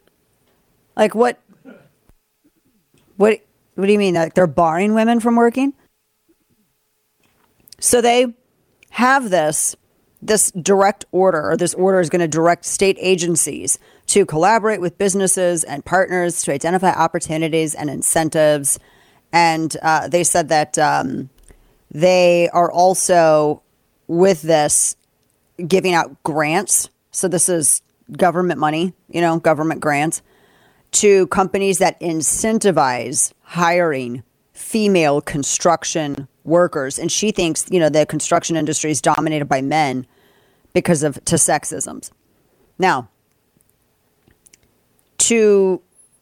Like what? What, what do you mean? Like they're barring women from working? So they have this, this direct order, or this order is going to direct state agencies to collaborate with businesses and partners to identify opportunities and incentives. And uh, they said that um, they are also, with this, giving out grants. So this is government money, you know, government grants to companies that incentivize hiring female construction workers, and she thinks, you know, the construction industry is dominated by men because of to sexisms. Now, to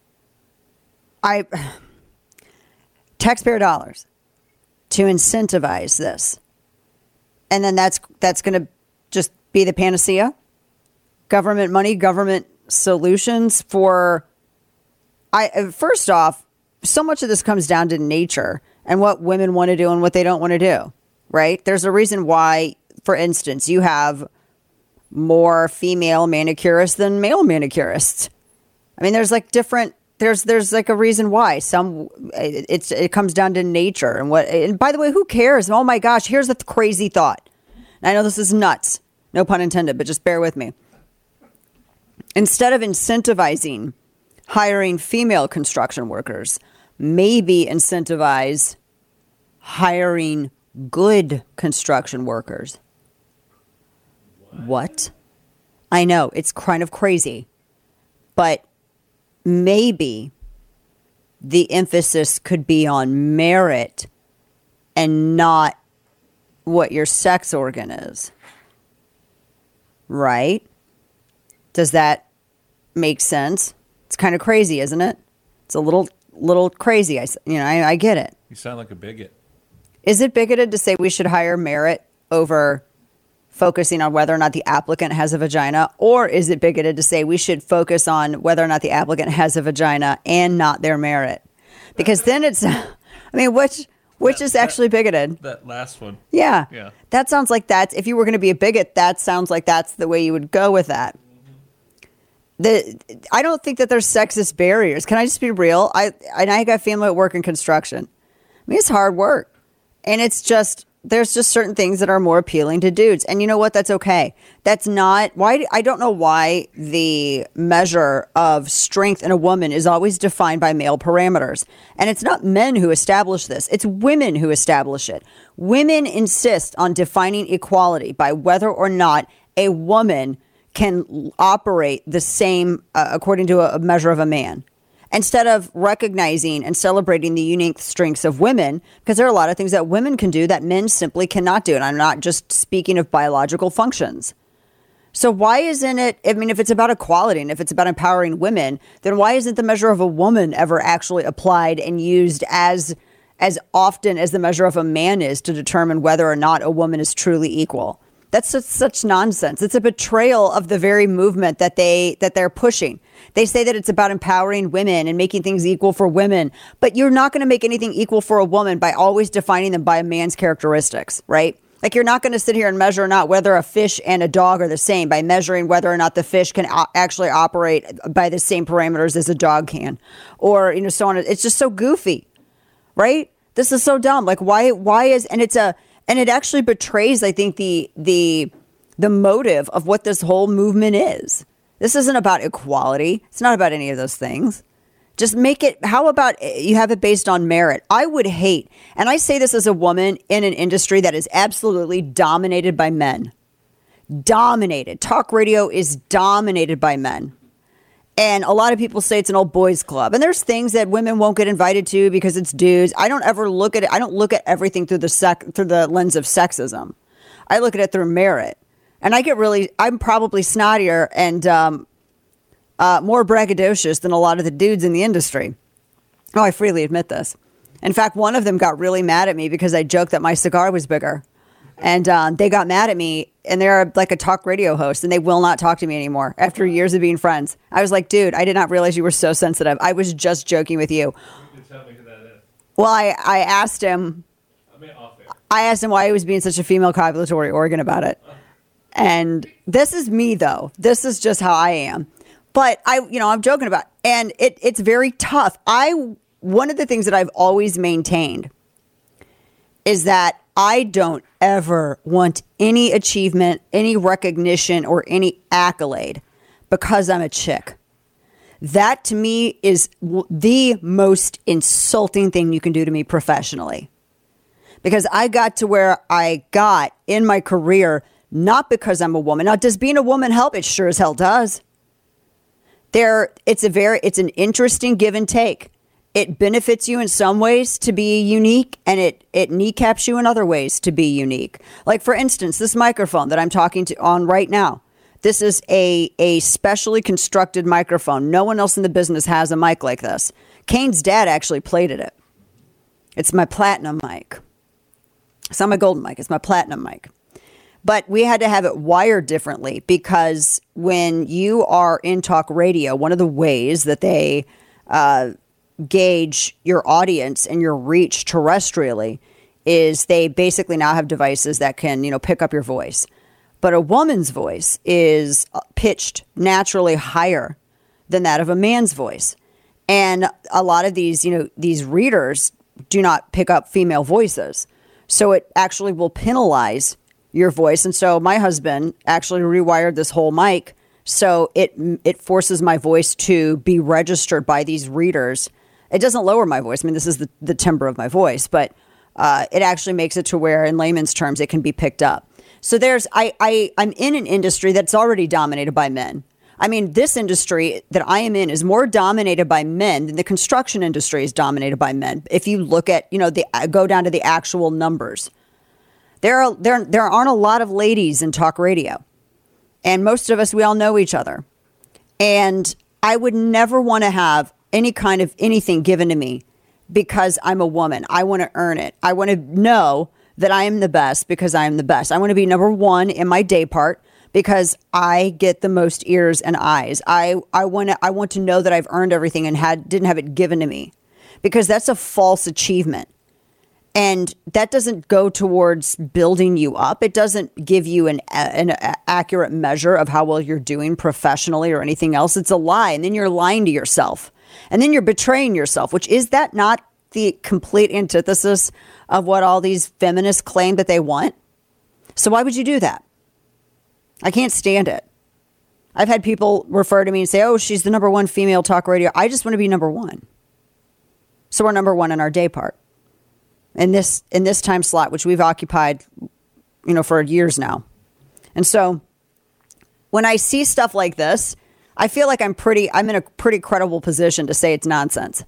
I taxpayer dollars to incentivize this, and then that's that's going to just be the panacea. Government money, government solutions for. I first off, so much of this comes down to nature and what women want to do and what they don't want to do, right? There's a reason why, for instance, you have more female manicurists than male manicurists. I mean, there's like different, there's, there's like a reason why. Some, it's, it comes down to nature and what, and by the way, who cares? Oh my gosh, here's the crazy thought. And I know this is nuts, no pun intended, but just bear with me. Instead of incentivizing hiring female construction workers, maybe incentivize hiring good construction workers. What? what? I know, it's kind of crazy, but maybe the emphasis could be on merit and not what your sex organ is. Right? Does that make sense? It's kind of crazy, isn't it? It's a little little crazy. I, you know, I, I get it. You sound like a bigot. Is it bigoted to say we should hire merit over focusing on whether or not the applicant has a vagina? Or is it bigoted to say we should focus on whether or not the applicant has a vagina and not their merit? Because then it's, I mean, which which that, is actually bigoted? That last one. Yeah. Yeah. That sounds like that's, if you were going to be a bigot, that sounds like that's the way you would go with that. The, I don't think that there's sexist barriers. Can I just be real? I and I got family at work in construction. I mean, it's hard work. And it's just, there's just certain things that are more appealing to dudes. And you know what? That's okay. That's not, why, I don't know why the measure of strength in a woman is always defined by male parameters. And it's not men who establish this. It's women who establish it. Women insist on defining equality by whether or not a woman can operate the same uh, according to a, a measure of a man, instead of recognizing and celebrating the unique strengths of women, because there are a lot of things that women can do that men simply cannot do. And I'm not just speaking of biological functions. So why isn't it, I mean, if it's about equality and if it's about empowering women, then why isn't the measure of a woman ever actually applied and used as as often as the measure of a man is to determine whether or not a woman is truly equal? That's such, such nonsense. It's a betrayal of the very movement that they that they're pushing. They say that it's about empowering women and making things equal for women, but you're not going to make anything equal for a woman by always defining them by a man's characteristics, right? Like, you're not going to sit here and measure not whether a fish and a dog are the same by measuring whether or not the fish can o- actually operate by the same parameters as a dog can, or, you know, so on. It's just so goofy, right? This is so dumb. Like, why? Why is and it's a And it actually betrays, I think, the the the motive of what this whole movement is. This isn't about equality. It's not about any of those things. Just make it, how about you have it based on merit? I would hate, and I say this as a woman in an industry that is absolutely dominated by men. Dominated. Talk radio is dominated by men. And a lot of people say it's an old boys club. And there's things that women won't get invited to because it's dudes. I don't ever look at it. I don't look at everything through the sec, through the lens of sexism. I look at it through merit. And I get really, I'm probably snottier and um, uh, more braggadocious than a lot of the dudes in the industry. Oh, I freely admit this. In fact, one of them got really mad at me because I joked that my cigar was bigger. And um, they got mad at me, and they're like a talk radio host, and they will not talk to me anymore after years of being friends. I was like, dude, I did not realize you were so sensitive. I was just joking with you. You can tell me who that is. Well, I, I asked him, I mean, off air. I asked him why he was being such a female copulatory organ about it. And this is me, though. This is just how I am. But I, you know, I'm joking about it. And it, it's very tough. I, one of the things that I've always maintained is that I don't ever want any achievement, any recognition, or any accolade because I'm a chick. That to me is w- the most insulting thing you can do to me professionally. Because I got to where I got in my career, not because I'm a woman. Now, does being a woman help? It sure as hell does. There, it's a very, it's an interesting give and take. it benefits you in some ways to be unique, and it, it kneecaps you in other ways to be unique. Like, for instance, this microphone that I'm talking to on right now. This is a, a specially constructed microphone. No one else in the business has a mic like this. Kane's dad actually plated it. It's my platinum mic. It's not my golden mic. It's my platinum mic. But we had to have it wired differently because when you are in talk radio, one of the ways that they uh, gauge your audience and your reach terrestrially is they basically now have devices that can, you know, pick up your voice. But a woman's voice is pitched naturally higher than that of a man's voice. And a lot of these, you know, these readers do not pick up female voices. So it actually will penalize your voice. And so my husband actually rewired this whole mic. So it it forces my voice to be registered by these readers. It doesn't lower my voice. I mean, this is the, the timbre of my voice, but uh, it actually makes it to where, in layman's terms, it can be picked up. So there's, I, I, I'm in an industry that's already dominated by men. I mean, this industry that I am in is more dominated by men than the construction industry is dominated by men. If you look at, you know, the go down to the actual numbers, there are there there aren't a lot of ladies in talk radio, and most of us, we all know each other. And I would never want to have any kind of anything given to me because I'm a woman. I want to earn it. I want to know that I am the best because I am the best. I want to be number one in my day part because I get the most ears and eyes. I, I want to I want to know that I've earned everything and had didn't have it given to me, because that's a false achievement. And that doesn't go towards building you up. It doesn't give you an, an accurate measure of how well you're doing professionally or anything else. It's a lie. And then you're lying to yourself. And then you're betraying yourself, which is that not the complete antithesis of what all these feminists claim that they want? So why would you do that? I can't stand it. I've had people refer to me and say, oh, she's the number one female talk radio. I just want to be number one. So we're number one in our day part. In this in this time slot, which we've occupied, you know, for years now. And so when I see stuff like this, I feel like I'm pretty I'm in a pretty credible position to say it's nonsense.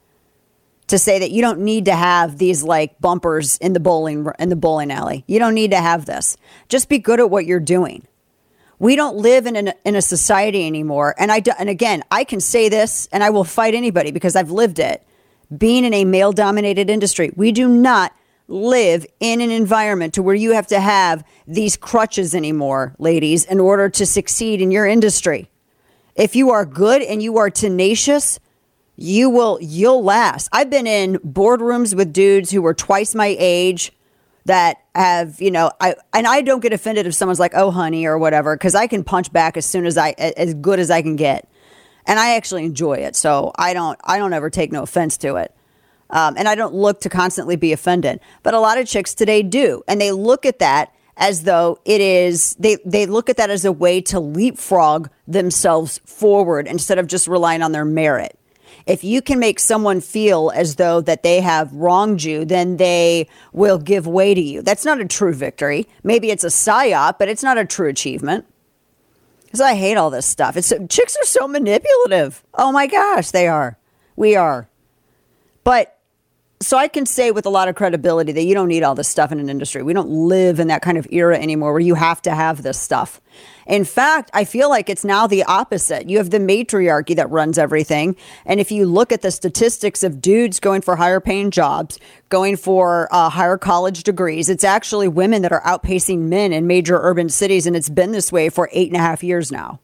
To say that you don't need to have these like bumpers in the bowling in the bowling alley. You don't need to have this. Just be good at what you're doing. We don't live in an, in a society anymore. And I do, and again, I can say this and I will fight anybody because I've lived it. Being in a male-dominated industry, we do not live in an environment to where you have to have these crutches anymore, ladies, in order to succeed in your industry. If you are good and you are tenacious, you will, you'll last. I've been in boardrooms with dudes who were twice my age that have, you know, I and I don't get offended if someone's like, oh, honey, or whatever, because I can punch back as soon as I, as good as I can get. And I actually enjoy it. So I don't I don't ever take no offense to it. Um, and I don't look to constantly be offended. But a lot of chicks today do. And they look at that as though it is, they, they look at that as a way to leapfrog themselves forward instead of just relying on their merit. If you can make someone feel as though that they have wronged you, then they will give way to you. That's not a true victory. Maybe it's a psyop, but it's not a true achievement. Because I hate all this stuff. It's chicks are so manipulative. Oh my gosh, they are. We are. But so I can say with a lot of credibility that you don't need all this stuff in an industry. We don't live in that kind of era anymore where you have to have this stuff. In fact, I feel like it's now the opposite. You have the matriarchy that runs everything. And if you look at the statistics of dudes going for higher paying jobs, going for uh, higher college degrees, it's actually women that are outpacing men in major urban cities. And it's been this way for eight and a half years now.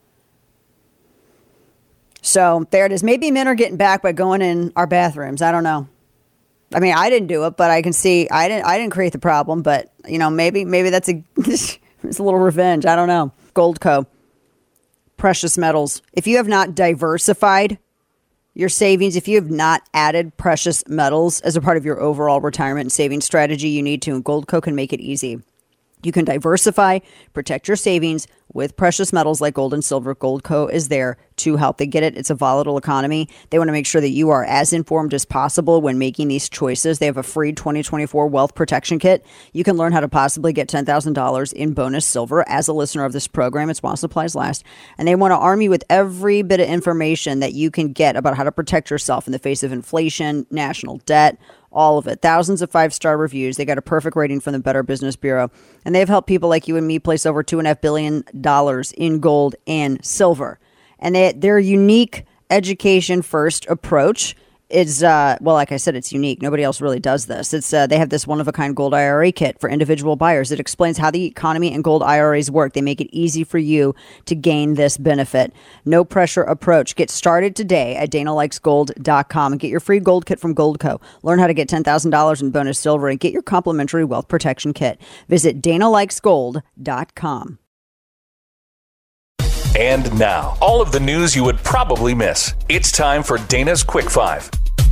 So there it is. Maybe men are getting back by going in our bathrooms. I don't know. I mean, I didn't do it, but I can see I didn't I didn't create the problem. But, you know, maybe maybe that's a it's a little revenge. I don't know. Goldco, precious metals. If you have not diversified your savings, if you have not added precious metals as a part of your overall retirement and savings strategy, you need to. And Goldco can make it easy. You can diversify, protect your savings with precious metals like gold and silver. Goldco is there to help. They get it. It's a volatile economy. They want to make sure that you are as informed as possible when making these choices. They have a free twenty twenty-four wealth protection kit. You can learn how to possibly get ten thousand dollars in bonus silver as a listener of this program. It's while supplies last. And they want to arm you with every bit of information that you can get about how to protect yourself in the face of inflation, national debt, all of it. Thousands of five-star reviews. They got a perfect rating from the Better Business Bureau. And they've helped people like you and me place over two point five billion dollars in gold and silver. And they, their unique education-first approach is, uh, well, like I said, it's unique. Nobody else really does this. It's uh, they have this one-of-a-kind gold I R A kit for individual buyers. It explains how the economy and gold I R As work. They make it easy for you to gain this benefit. No pressure approach. Get started today at dana likes gold dot com and get your free gold kit from Goldco. Learn how to get ten thousand dollars in bonus silver and get your complimentary wealth protection kit. Visit dana likes gold dot com. And now, all of the news you would probably miss. It's time for Dana's Quick Five.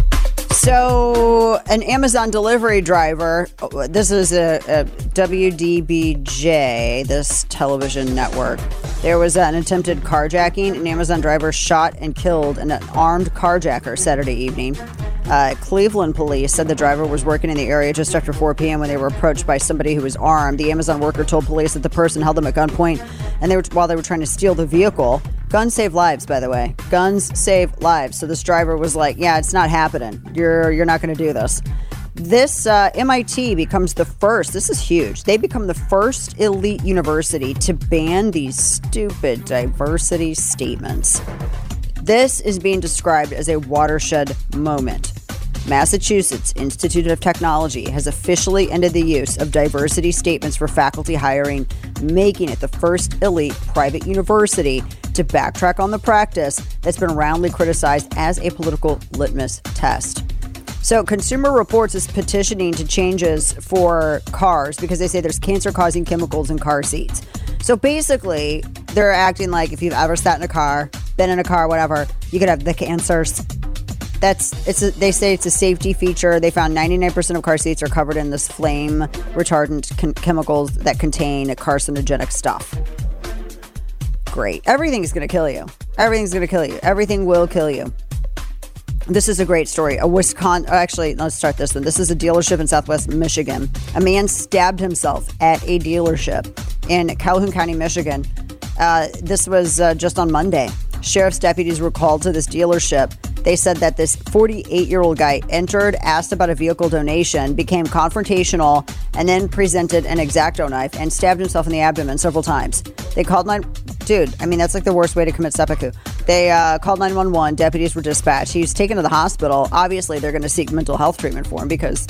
So, an Amazon delivery driver, this is a, a W D B J, this television network. There was an attempted carjacking. An Amazon driver shot and killed an armed carjacker Saturday evening. Uh, Cleveland police said the driver was working in the area just after four p.m. when they were approached by somebody who was armed. The Amazon worker told police that the person held them at gunpoint and they were while they were trying to steal the vehicle. Guns save lives, by the way. Guns save lives. So this driver was like, yeah, it's not happening. You're you're not going to do this. This uh, M I T becomes the first. This is huge. They become the first elite university to ban these stupid diversity statements. This is being described as a watershed moment. Massachusetts Institute of Technology has officially ended the use of diversity statements for faculty hiring, making it the first elite private university to backtrack on the practice that's been roundly criticized as a political litmus test. So Consumer Reports is petitioning to changes for cars because they say there's cancer-causing chemicals in car seats. So basically, they're acting like if you've ever sat in a car, been in a car, whatever, you could have the cancers. That's it's. A, they say it's a safety feature. They found ninety-nine percent of car seats are covered in this flame retardant con- chemicals that contain carcinogenic stuff. Great. Everything's going to kill you. Everything's going to kill you. Everything will kill you. This is a great story. A Wisconsin, actually, let's start this one. This is a dealership in Southwest Michigan. A man stabbed himself at a dealership in Calhoun County, Michigan. Uh, this was uh, just on Monday. Sheriff's deputies were called to this dealership. They said that this forty-eight-year-old guy entered, asked about a vehicle donation, became confrontational, and then presented an X-Acto knife and stabbed himself in the abdomen several times. They called nine. Dude, I mean, that's like the worst way to commit seppuku. They uh, called nine one one. Deputies were dispatched. He was taken to the hospital. Obviously, they're going to seek mental health treatment for him because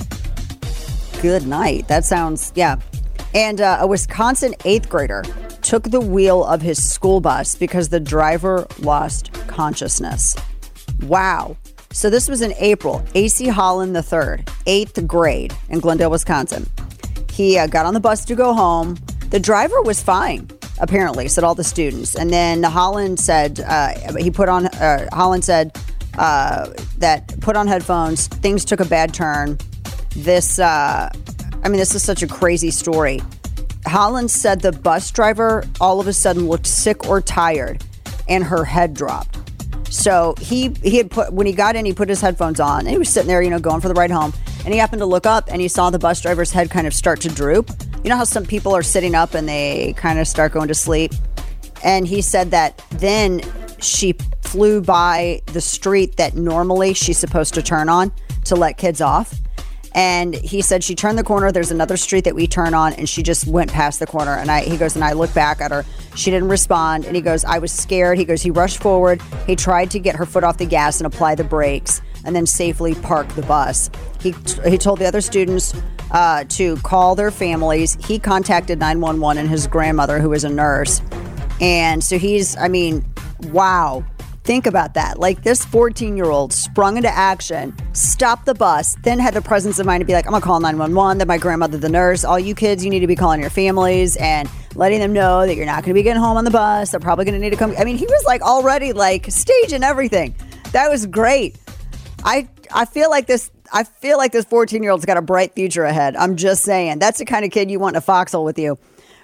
good night. That sounds, yeah. And uh, a Wisconsin eighth grader took the wheel of his school bus because the driver lost consciousness. Wow. So this was in April. A C Holland the third, eighth grade in Glendale, Wisconsin. He uh, got on the bus to go home. The driver was fine, apparently, said all the students. And then Holland said, uh, he put on, uh, Holland said uh, that put on headphones, things took a bad turn. This, uh, I mean, this is such a crazy story. Holland said the bus driver all of a sudden looked sick or tired and her head dropped. So he he had put, when he got in, he put his headphones on and he was sitting there, you know, going for the ride home. And he happened to look up and he saw the bus driver's head kind of start to droop. You know how some people are sitting up and they kind of start going to sleep? And he said that then she flew by the street that normally she's supposed to turn on to let kids off. And he said she turned the corner. There's another street that we turn on, and she just went past the corner. And I, he goes, and I looked back at her. She didn't respond. And he goes, I was scared. He goes, he rushed forward. He tried to get her foot off the gas and apply the brakes, and then safely park the bus. He he told the other students uh, to call their families. He contacted nine one one and his grandmother, who is a nurse. And so he's, I mean, wow. Think about that. Like this fourteen-year-old sprung into action, stopped the bus, then had the presence of mind to be like, I'm going to call nine one one, then my grandmother, the nurse. All you kids, you need to be calling your families and letting them know that you're not going to be getting home on the bus. They're probably going to need to come. I mean, he was like already like staging everything. That was great. I I feel like this I feel like this fourteen-year-old's got a bright future ahead. I'm just saying. That's the kind of kid you want in a foxhole with you.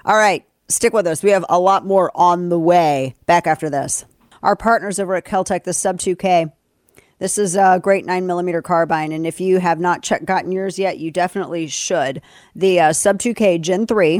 All right, stick with us. We have a lot more on the way. Back after this. Our partners over at Keltec, the Sub two K. This is a great nine millimeter carbine, and if you have not check, gotten yours yet, you definitely should. The uh, Sub two K Gen three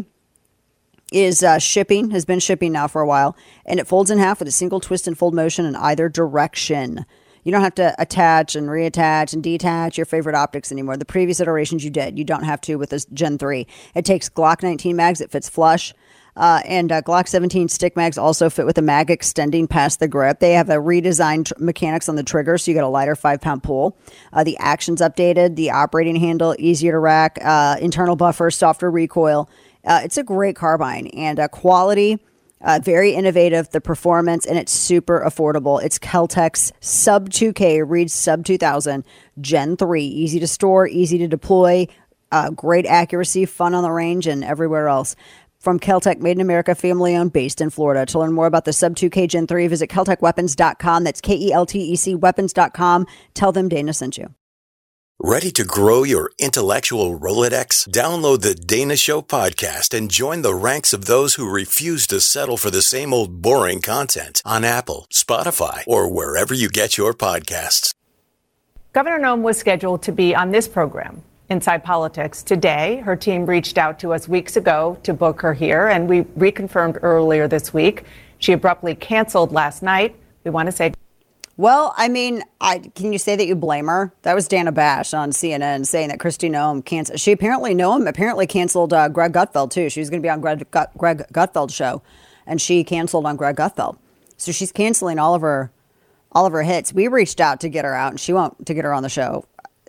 is uh, shipping, has been shipping now for a while, and it folds in half with a single twist and fold motion in either direction. You don't have to attach and reattach and detach your favorite optics anymore. The previous iterations you did. You don't have to with this Gen three. It takes Glock nineteen mags. It fits flush. Uh, and uh, Glock seventeen stick mags also fit with the mag extending past the grip. They have a redesigned tr- mechanics on the trigger, so you get a lighter five-pound pull. Uh, the action's updated. The operating handle, easier to rack. Uh, internal buffer, softer recoil. Uh, it's a great carbine. And uh, quality, uh, very innovative. The performance, and it's super affordable. It's Keltec's Sub two K, Reed Sub two thousand, Gen three. Easy to store, easy to deploy. Uh, great accuracy, fun on the range, and everywhere else. From Keltec, made in America, family-owned, based in Florida. To learn more about the Sub two K Gen three, visit keltec weapons dot com. That's K E L T E C weapons dot com. Tell them Dana sent you. Ready to grow your intellectual Rolodex? Download the Dana Show podcast and join the ranks of those who refuse to settle for the same old boring content on Apple, Spotify, or wherever you get your podcasts. Governor Noem was scheduled to be on this program, Inside Politics, today. Her team reached out to us weeks ago to book her here, and we reconfirmed earlier this week. She abruptly canceled last night. We want to say... Well, I mean, I, can you say that you blame her? That was Dana Bash on C N N saying that Kristi Noem canceled. She apparently, Noem apparently canceled uh, Greg Gutfeld, too. She was going to be on Greg, Greg Gutfeld's show, and she canceled on Greg Gutfeld. So she's canceling all of her all of her hits. We reached out to get her out, and she won't to get her on the show.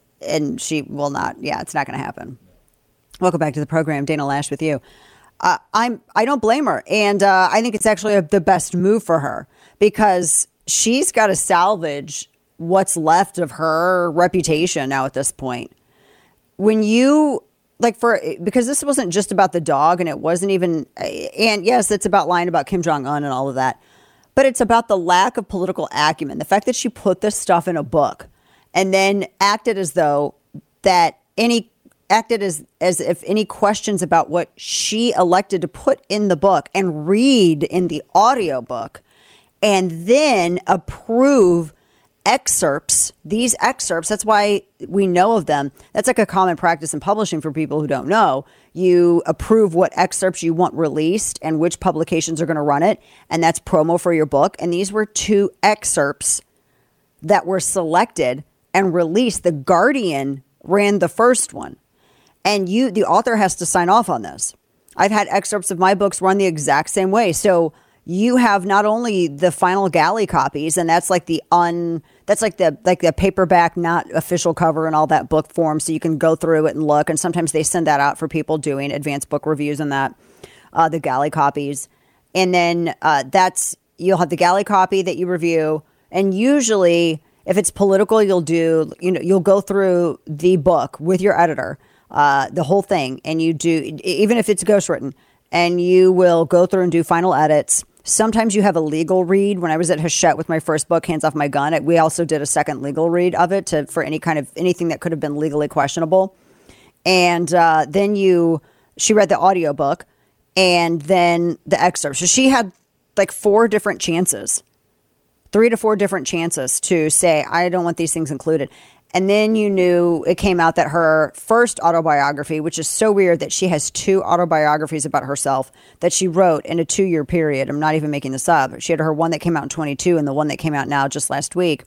And she will not. Yeah, it's not going to happen. Welcome back to the program. Dana Lash with you. Uh, I'm, I don't blame her. And uh, I think it's actually a, the best move for her because she's got to salvage what's left of her reputation now at this point. When you, like for, because this wasn't just about the dog and it wasn't even, and yes, it's about lying about Kim Jong-un and all of that, but it's about the lack of political acumen. The fact that she put this stuff in a book and then acted as though that any acted as as if any questions about what she elected to put in the book and read in the audiobook and then approve excerpts, these excerpts, that's why we know of them. That's like a common practice in publishing for people who don't know. You approve what excerpts you want released and which publications are going to run it, and that's promo for your book. And these were two excerpts that were selected and released. The Guardian ran the first one. And you, the author, has to sign off on this. I've had excerpts of my books run the exact same way. So you have not only the final galley copies, and that's like the un, that's like the like the paperback, not official cover and all that book form, so you can go through it and look. And sometimes they send that out for people doing advanced book reviews and that, uh, the galley copies. And then uh, that's you'll have the galley copy that you review, and usually, if it's political, you'll do, you know, you'll go through the book with your editor, uh, the whole thing. And you do, even if it's ghostwritten, and you will go through and do final edits. Sometimes you have a legal read. When I was at Hachette with my first book, Hands Off My Gun, we also did a second legal read of it to, for any kind of, anything that could have been legally questionable. And uh, then you, she read the audiobook and then the excerpt. So she had like four different chances. Three to four different chances to say, I don't want these things included. And then you knew it came out that her first autobiography, which is so weird that she has two autobiographies about herself that she wrote in a two-year period. I'm not even making this up. She had her one that came out in twenty-two and the one that came out now just last week.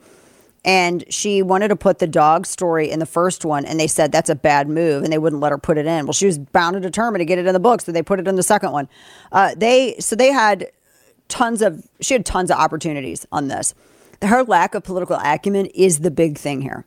And she wanted to put the dog story in the first one, and they said that's a bad move, and they wouldn't let her put it in. Well, she was bound and determined to get it in the book, so they put it in the second one. Uh, they so they had tons of, she had tons of opportunities on this. Her lack of political acumen is the big thing here.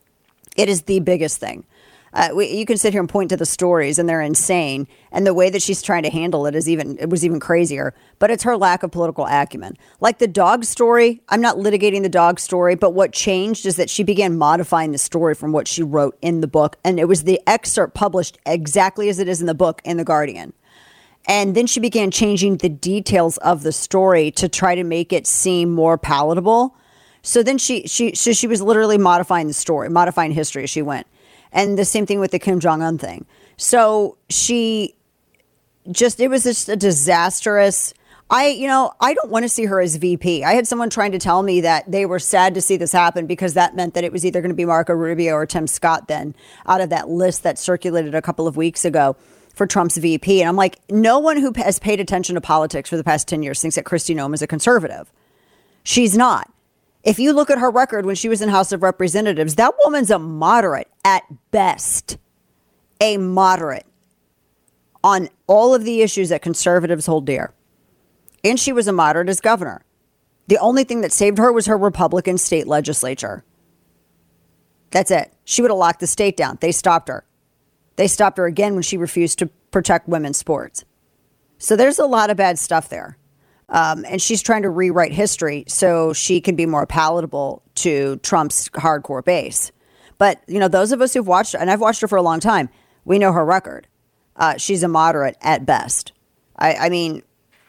It is the biggest thing. Uh, we, you can sit here and point to the stories and they're insane. And the way that she's trying to handle it is even, it was even crazier, but it's her lack of political acumen. Like the dog story, I'm not litigating the dog story, but what changed is that she began modifying the story from what she wrote in the book. And it was the excerpt published exactly as it is in the book in The Guardian. And then she began changing the details of the story to try to make it seem more palatable. So then she she so she was literally modifying the story, modifying history as she went. And the same thing with the Kim Jong-un thing. So she just, it was just a disastrous. I, you know, I don't want to see her as V P. I had someone trying to tell me that they were sad to see this happen because that meant that it was either going to be Marco Rubio or Tim Scott then out of that list that circulated a couple of weeks ago for Trump's V P. And I'm like, no one who has paid attention to politics for the past ten years thinks that Kristi Noem is a conservative. She's not. If you look at her record when she was in House of Representatives, that woman's a moderate at best. A moderate on all of the issues that conservatives hold dear. And she was a moderate as governor. The only thing that saved her was her Republican state legislature. That's it. She would have locked the state down. They stopped her. They stopped her again when she refused to protect women's sports. So there's a lot of bad stuff there. Um, and she's trying to rewrite history so she can be more palatable to Trump's hardcore base. But, you know, those of us who've watched her, and I've watched her for a long time, we know her record. Uh, she's a moderate at best. I, I mean...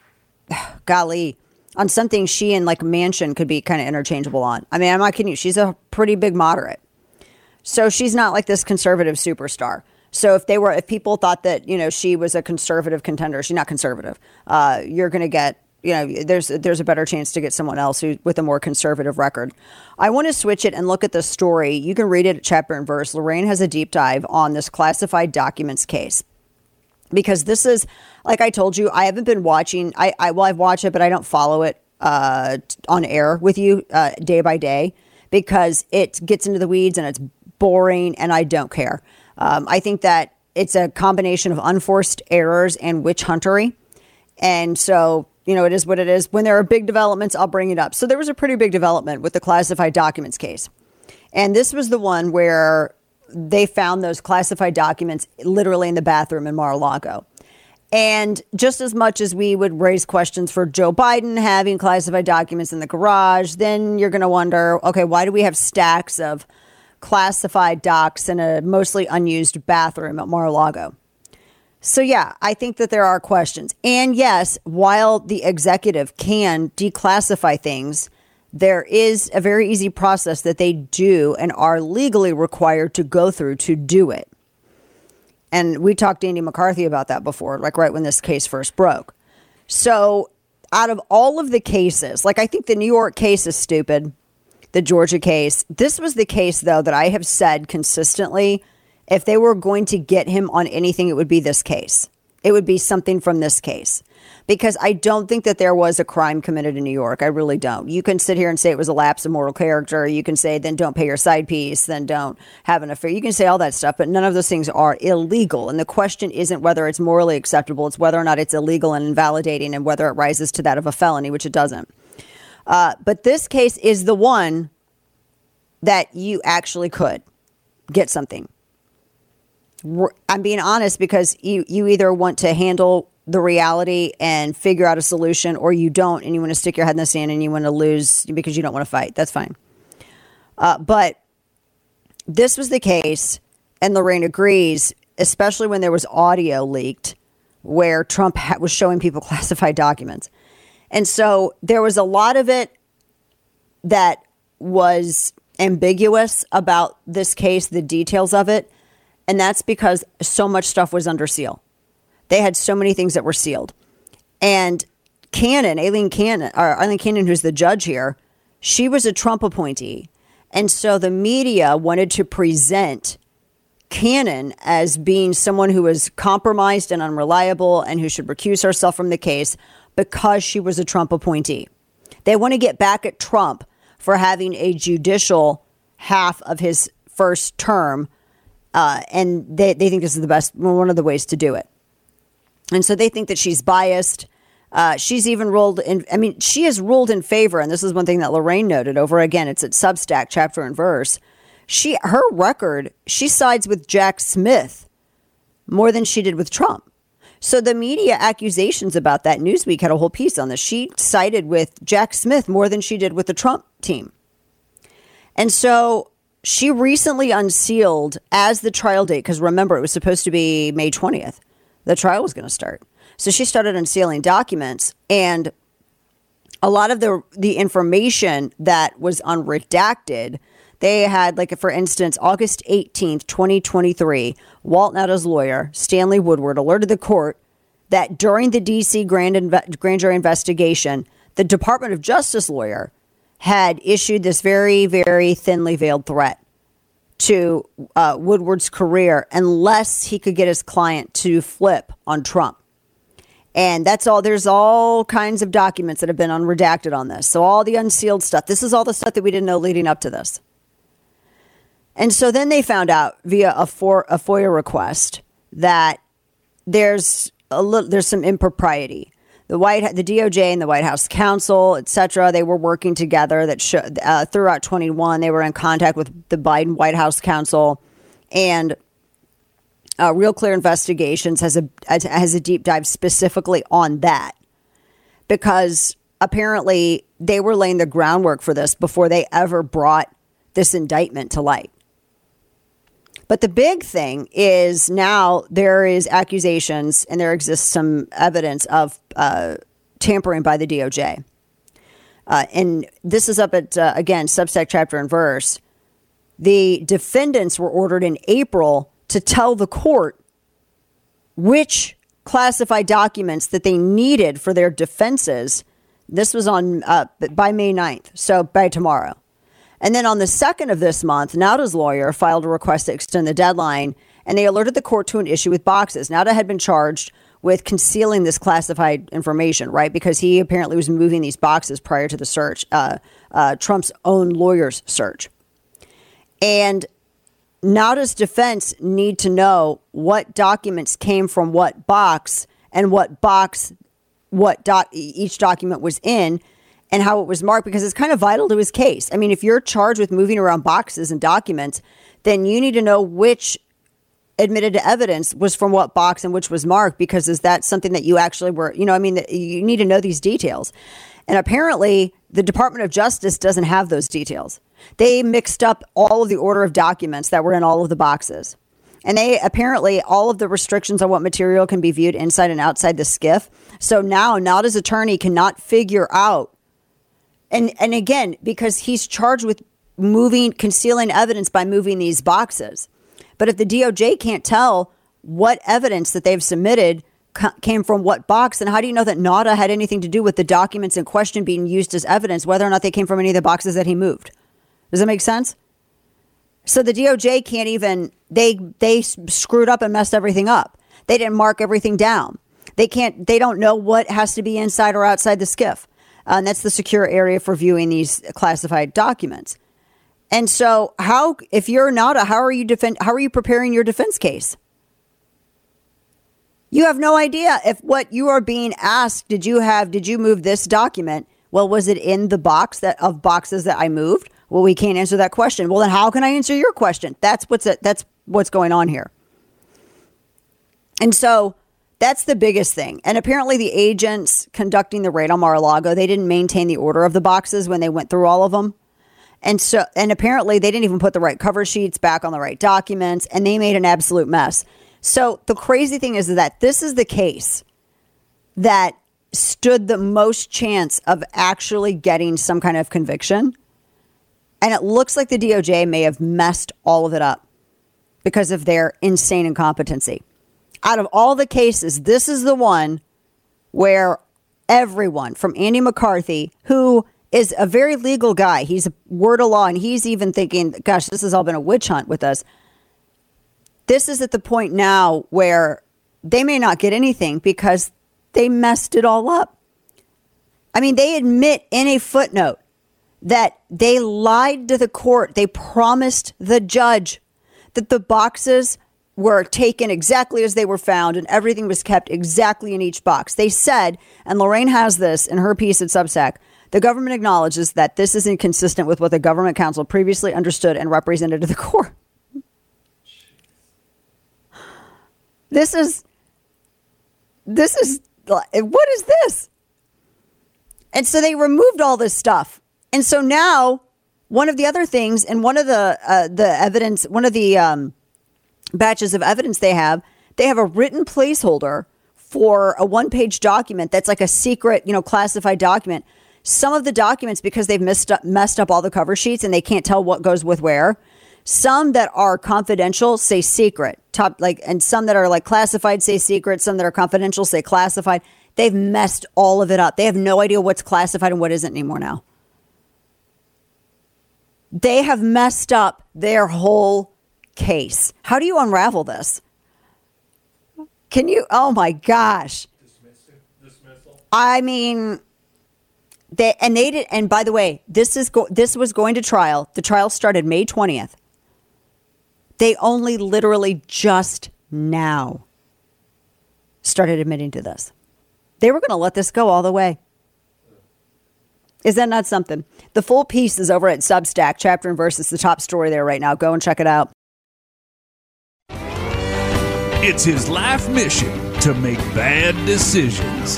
golly, on something she and like Manchin could be kind of interchangeable on. I mean, I'm not kidding you. She's a pretty big moderate. So she's not like this conservative superstar. So if they were, if people thought that, you know, she was a conservative contender, she's not conservative. Uh, you're going to get, you know, there's there's a better chance to get someone else who with a more conservative record. I want to switch it and look at the story. You can read it at chapter and verse. Lorraine has a deep dive on this classified documents case. Because this is, like I told you, I haven't been watching. I, I well, I've watched it, but I don't follow it uh, on air with you uh, day by day because it gets into the weeds and it's boring and I don't care. Um, I think that it's a combination of unforced errors and witch huntery. And so, you know, it is what it is. When there are big developments, I'll bring it up. So there was a pretty big development with the classified documents case. And this was the one where they found those classified documents literally in the bathroom in Mar-a-Lago. And just as much as we would raise questions for Joe Biden having classified documents in the garage, then you're going to wonder, okay, why do we have stacks of classified docs in a mostly unused bathroom at Mar-a-Lago? So, yeah, I think that there are questions. And yes, while the executive can declassify things, there is a very easy process that they do and are legally required to go through to do it. And we talked to Andy McCarthy about that before, like right when this case first broke. So out of all of the cases, like I think the New York case is stupid, the Georgia case. This was the case, though, that I have said consistently, if they were going to get him on anything, it would be this case. It would be something from this case. Because I don't think that there was a crime committed in New York. I really don't. You can sit here and say it was a lapse of moral character. You can say, then don't pay your side piece. Then don't have an affair. You can say all that stuff, but none of those things are illegal. And the question isn't whether it's morally acceptable. It's whether or not it's illegal and invalidating and whether it rises to that of a felony, which it doesn't. Uh, but this case is the one that you actually could get something. I'm being honest because you, you either want to handle the reality and figure out a solution, or you don't, and you want to stick your head in the sand and you want to lose because you don't want to fight. That's fine. Uh, but this was the case, and Lorraine agrees, especially when there was audio leaked where Trump ha- was showing people classified documents. And so there was a lot of it that was ambiguous about this case, the details of it, and that's because so much stuff was under seal. They had so many things that were sealed. And Cannon, Aileen Cannon, or Aileen Cannon, who's the judge here, she was a Trump appointee. And so the media wanted to present Cannon as being someone who was compromised and unreliable and who should recuse herself from the case because she was a Trump appointee. They want to get back at Trump for having a judicial half of his first term. Uh, and they, they think this is the best, one of the ways to do it. And so they think that she's biased. Uh, she's even ruled in, I mean, she has ruled in favor. And this is one thing that Lorraine noted over again. It's at Substack, chapter and verse. She, her record, she sides with Jack Smith more than she did with Trump. So the media accusations about that, Newsweek had a whole piece on this. She sided with Jack Smith more than she did with the Trump team. And so she recently unsealed as the trial date, because remember, it was supposed to be May twentieth. The trial was going to start. So she started unsealing documents, and a lot of the the information that was unredacted, they had, like, for instance, August eighteenth, twenty twenty-three, Walt Nautta's lawyer, Stanley Woodward, alerted the court that during the D C grand, inve- grand jury investigation, the Department of Justice lawyer had issued this very, very thinly veiled threat to uh, Woodward's career unless he could get his client to flip on Trump. And that's all. There's all kinds of documents that have been unredacted on this. So all the unsealed stuff. This is all the stuff that we didn't know leading up to this. And so then they found out via a, for, a FOIA request that there's a little, there's some impropriety. The White, the D O J and the White House counsel, et cetera, they were working together. That sh- uh, throughout twenty-one, they were in contact with the Biden White House counsel, and uh, Real Clear Investigations has a has a deep dive specifically on that, because apparently they were laying the groundwork for this before they ever brought this indictment to light. But the big thing is now there is accusations and there exists some evidence of uh, tampering by the D O J. Uh, and this is up at, uh, again, Substack chapter and verse. The defendants were ordered in April to tell the court which classified documents that they needed for their defenses. This was on uh, by May ninth, so by tomorrow. And then on the second of this month, Nauda's lawyer filed a request to extend the deadline, and they alerted the court to an issue with boxes. Nauda had been charged with concealing this classified information, right? Because he apparently was moving these boxes prior to the search, uh, uh, Trump's own lawyer's search. And Nauda's defense need to know what documents came from what box and what box what doc each document was in, and how it was marked, because it's kind of vital to his case. I mean, if you're charged with moving around boxes and documents, then you need to know which admitted to evidence was from what box and which was marked, because is that something that you actually were, you know, I mean, you need to know these details. And apparently the Department of Justice doesn't have those details. They mixed up all of the order of documents that were in all of the boxes. And they apparently all of the restrictions on what material can be viewed inside and outside the SCIF. So now Nauda's attorney cannot figure out. And and again, because he's charged with moving, concealing evidence by moving these boxes. But if the D O J can't tell what evidence that they've submitted ca- came from what box, then how do you know that Nauda had anything to do with the documents in question being used as evidence, whether or not they came from any of the boxes that he moved? Does that make sense? So the D O J can't even, they they screwed up and messed everything up. They didn't mark everything down. They can't, they don't know what has to be inside or outside the SCIF. Uh, and that's the secure area for viewing these classified documents. And so how, if you're Nauda, how are you defend, how are you preparing your defense case? You have no idea if what you are being asked, did you have, did you move this document? Well, was it in the box that of boxes that I moved? Well, we can't answer that question. Well, then how can I answer your question? That's what's, that's what's going on here. And so that's the biggest thing. And apparently the agents conducting the raid on Mar-a-Lago, they didn't maintain the order of the boxes when they went through all of them. And so, and apparently they didn't even put the right cover sheets back on the right documents, and they made an absolute mess. So the crazy thing is that this is the case that stood the most chance of actually getting some kind of conviction. And it looks like the D O J may have messed all of it up because of their insane incompetency. Out of all the cases, this is the one where everyone from Andy McCarthy, who is a very legal guy, he's a word of law, and he's even thinking, gosh, this has all been a witch hunt with us. This is at the point now where they may not get anything because they messed it all up. I mean, they admit in a footnote that they lied to the court. They promised the judge that the boxes were taken exactly as they were found and everything was kept exactly in each box. They said, and Lorraine has this in her piece at Substack, the government acknowledges that this is inconsistent with what the government counsel previously understood and represented to the court. This is, this is, what is this? And so they removed all this stuff. And so now one of the other things, and one of the, uh, the evidence, one of the, um, batches of evidence they have, they have a written placeholder for a one-page document that's like a secret, you know, classified document. Some of the documents, because they've messed up, messed up all the cover sheets and they can't tell what goes with where, Some that are confidential say secret. Top like, and some that are like classified say secret. Some that are confidential say classified. They've messed all of it up. They have no idea what's classified and what isn't anymore now. They have messed up their whole case. How do you unravel this? Can you? Oh my gosh. I mean, they and they did. And by the way, this is go, this was going to trial. The trial started May twentieth. They only literally just now started admitting to this. They were going to let this go all the way. Is that not something? The full piece is over at Substack, chapter and verse. It's the top story there right now. Go and check it out. It's his life mission to make bad decisions.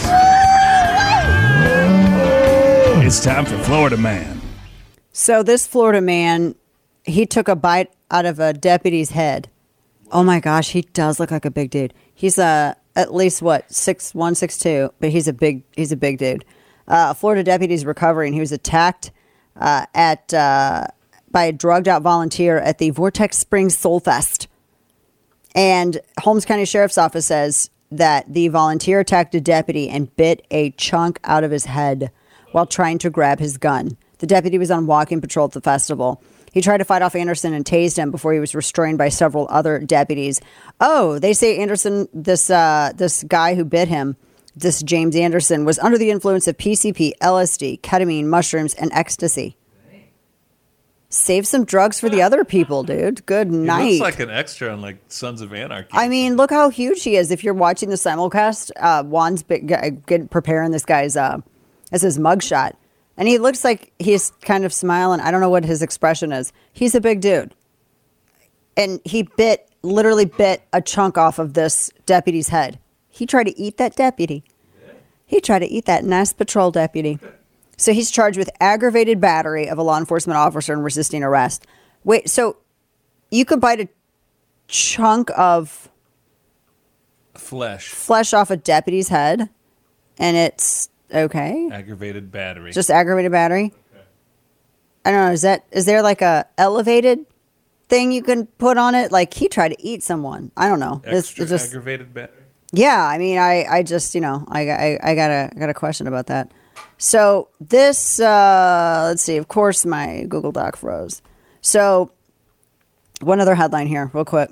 It's time for Florida Man. So this Florida man, he took a bite out of a deputy's head. Oh my gosh, he does look like a big dude. He's a at least what six one, six two, but he's a big he's a big dude. Uh, a Florida deputy's recovering. He was attacked uh, at uh, by a drugged out volunteer at the Vortex Springs Soul Fest. And Holmes County Sheriff's Office says that the volunteer attacked a deputy and bit a chunk out of his head while trying to grab his gun. The deputy was on walking patrol at the festival. He tried to fight off Anderson and tased him before he was restrained by several other deputies. Oh, they say Anderson, this uh, this guy who bit him, this James Anderson, was under the influence of P C P, L S D, ketamine, mushrooms, and ecstasy. Save some drugs for the other people, dude. Good night. He looks like an extra on like Sons of Anarchy. I mean, look how huge he is. If you're watching the simulcast, uh, Juan's big, get, preparing this guy's uh, as his mugshot. And he looks like he's kind of smiling. I don't know what his expression is. He's a big dude. And he bit, literally bit a chunk off of this deputy's head. He tried to eat that deputy. He tried to eat that nice patrol deputy. So he's charged with aggravated battery of a law enforcement officer and resisting arrest. Wait, so you could bite a chunk of flesh flesh off a deputy's head and it's okay? Aggravated battery. Just aggravated battery? Okay. I don't know. Is that is there like a elevated thing you can put on it? Like he tried to eat someone. I don't know. Extra it's, it's just, aggravated battery. Yeah, I mean, I, I just you know I, I I got a got a question about that. So this uh, let's see. Of course, my Google Doc froze. So one other headline here, real quick.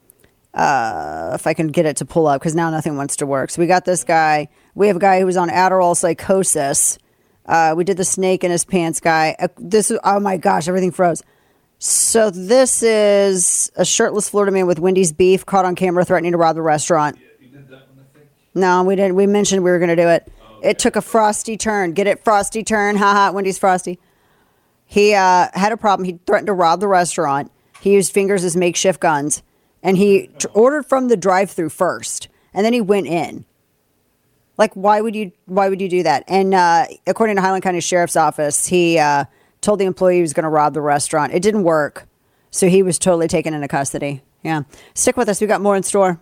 Uh, if I can get it to pull up, because now nothing wants to work. So we got this guy. We have a guy who was on Adderall psychosis. Uh, we did the snake in his pants guy. Uh, this is, oh my gosh, everything froze. So this is a shirtless Florida man with Wendy's beef caught on camera threatening to rob the restaurant. Yeah, you did that one, I think. No, we didn't. We mentioned we were going to do it. Oh, okay. It took a frosty turn. Get it? Frosty turn. Ha ha. Wendy's frosty. He uh, had a problem. He threatened to rob the restaurant. He used fingers as makeshift guns. And he t- ordered from the drive-thru first. And then he went in. Like, why would you why would you do that? And uh, according to Highland County Sheriff's Office, he uh, told the employee he was going to rob the restaurant. It didn't work. So he was totally taken into custody. Yeah. Stick with us. We got more in store.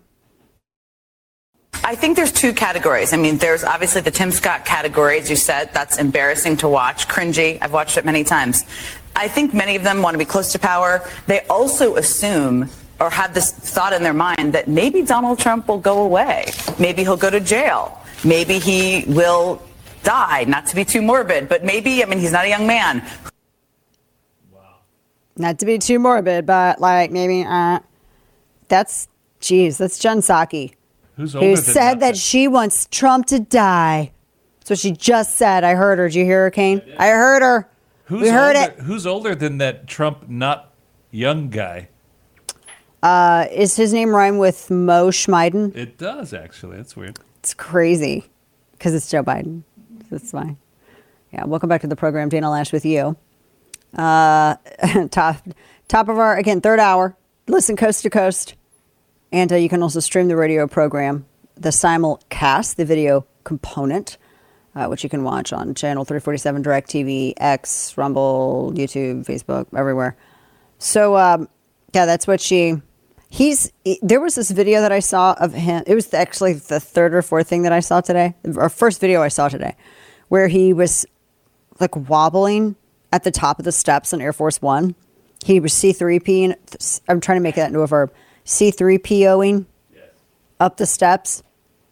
I think there's two categories. I mean, there's obviously the Tim Scott category, as you said. That's embarrassing to watch, cringy. I've watched it many times. I think many of them want to be close to power. They also assume or have this thought in their mind that maybe Donald Trump will go away. Maybe he'll go to jail. Maybe he will die, not to be too morbid, but maybe, I mean, he's not a young man. Wow. Not to be too morbid, but like maybe, uh, that's, geez, that's Jen Psaki. Who's who said that she wants Trump to die. That's what she just said. I heard her. Did you hear her, Kane? I, I heard her. Who's we heard older, it. Who's older than that Trump not young guy? Uh, is his name rhyme with Mo Schmiden? It does, actually. That's weird. It's crazy because it's Joe Biden. That's fine. Yeah, welcome back to the program. Dana Loesch with you. Uh, top, top of our, again, third hour. Listen coast to coast. And uh, you can also stream the radio program, the simulcast, the video component, uh, which you can watch on channel three forty-seven, DirecTV, X, Rumble, YouTube, Facebook, everywhere. So, um, yeah, that's what she... He's there was this video that I saw of him. It was actually the third or fourth thing that I saw today, or first video I saw today, where he was like wobbling at the top of the steps on Air Force One, He was C three P-ing. I'm trying to make that into a verb. C three P O-ing up the steps.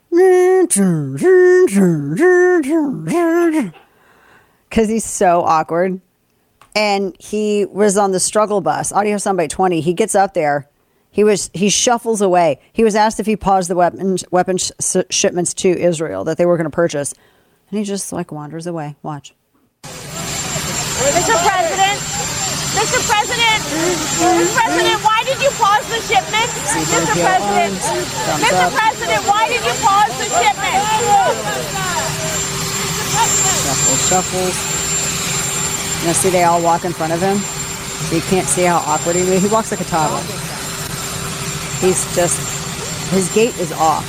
Because he's so awkward. And he was on the struggle bus, audio soundbite twenty. He gets up there. He was he shuffles away. He was asked if he paused the weapons weapon sh- shipments to Israel that they were going to purchase. And he just like wanders away. Watch. Mister President, Mister President, Mister President, why did you pause the shipment? Mister President, Mister President, why did you pause the shipment? Shuffles, shuffles. You know, see, they all walk in front of him. So you can't see how awkward he is. He walks like a toddler. He's just, his gait is off.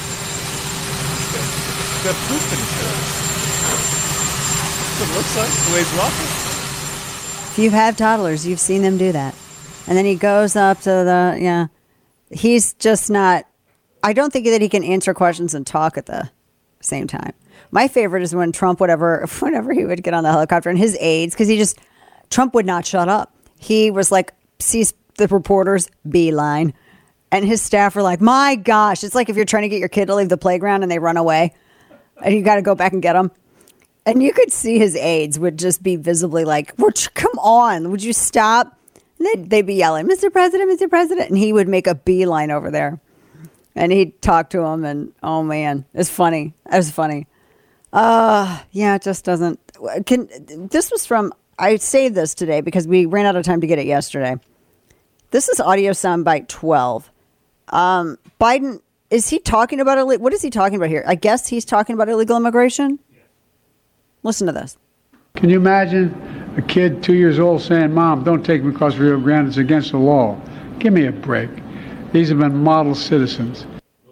Got poop in his hair. It looks like the way he's walking. If you have toddlers, you've seen them do that. And then he goes up to the, yeah. He's just not, I don't think that he can answer questions and talk at the same time. My favorite is when Trump, whatever, whenever he would get on the helicopter and his aides, because he just, Trump would not shut up. He was like, sees the reporters beeline. And his staff were like, my gosh, it's like if you're trying to get your kid to leave the playground and they run away and you got to go back and get them. And you could see his aides would just be visibly like, come on, would you stop? And they'd, they'd be yelling, Mister President, Mister President. And he would make a beeline over there. And he'd talk to him. And oh, man, it's funny. It was funny. Uh, yeah, it just doesn't. Can This was from, I saved this today because we ran out of time to get it yesterday. This is audio soundbite twelve. Um, Biden, is he talking about, ille- what is he talking about here? I guess he's talking about illegal immigration. Yeah. Listen to this. Can you imagine a kid two years old saying, Mom, don't take me across Rio Grande, it's against the law. Give me a break. These have been model citizens.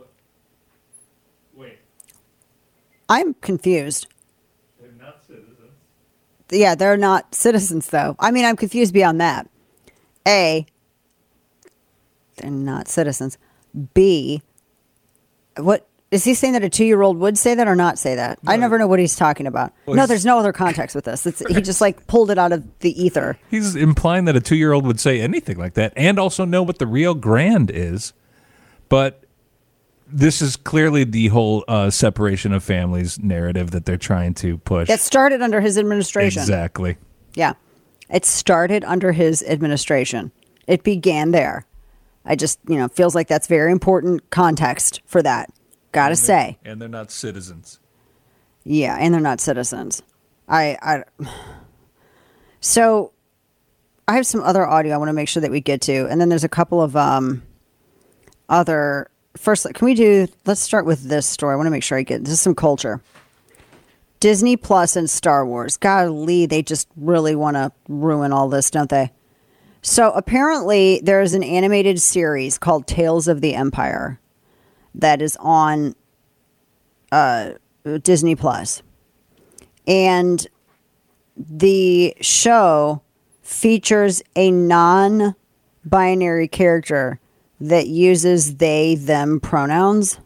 Wait. I'm confused. They're not citizens. Yeah, they're not citizens, though. I mean, I'm confused beyond that. A, they're not citizens. B, what is he saying that a two-year-old would say that or not say that? No. I never know what he's talking about. Well, no, there's no other context with this. It's, he just like pulled it out of the ether. He's implying that a two-year-old would say anything like that and also know what the Rio Grande is. But this is clearly the whole uh, separation of families narrative that they're trying to push. It started under his administration. Exactly. Yeah. It started under his administration. It began there. I just, you know, feels like that's very important context for that. Gotta and say. And they're not citizens. Yeah, and they're not citizens. I, I, so I have some other audio I want to make sure that we get to. And then there's a couple of um, other, first, can we do, let's start with this story. I want to make sure I get, this is some culture. Disney Plus and Star Wars. Golly, they just really want to ruin all this, don't they? So apparently there's an animated series called Tales of the Empire that is on uh, Disney Plus. And the show features a non-binary character that uses they, them pronouns.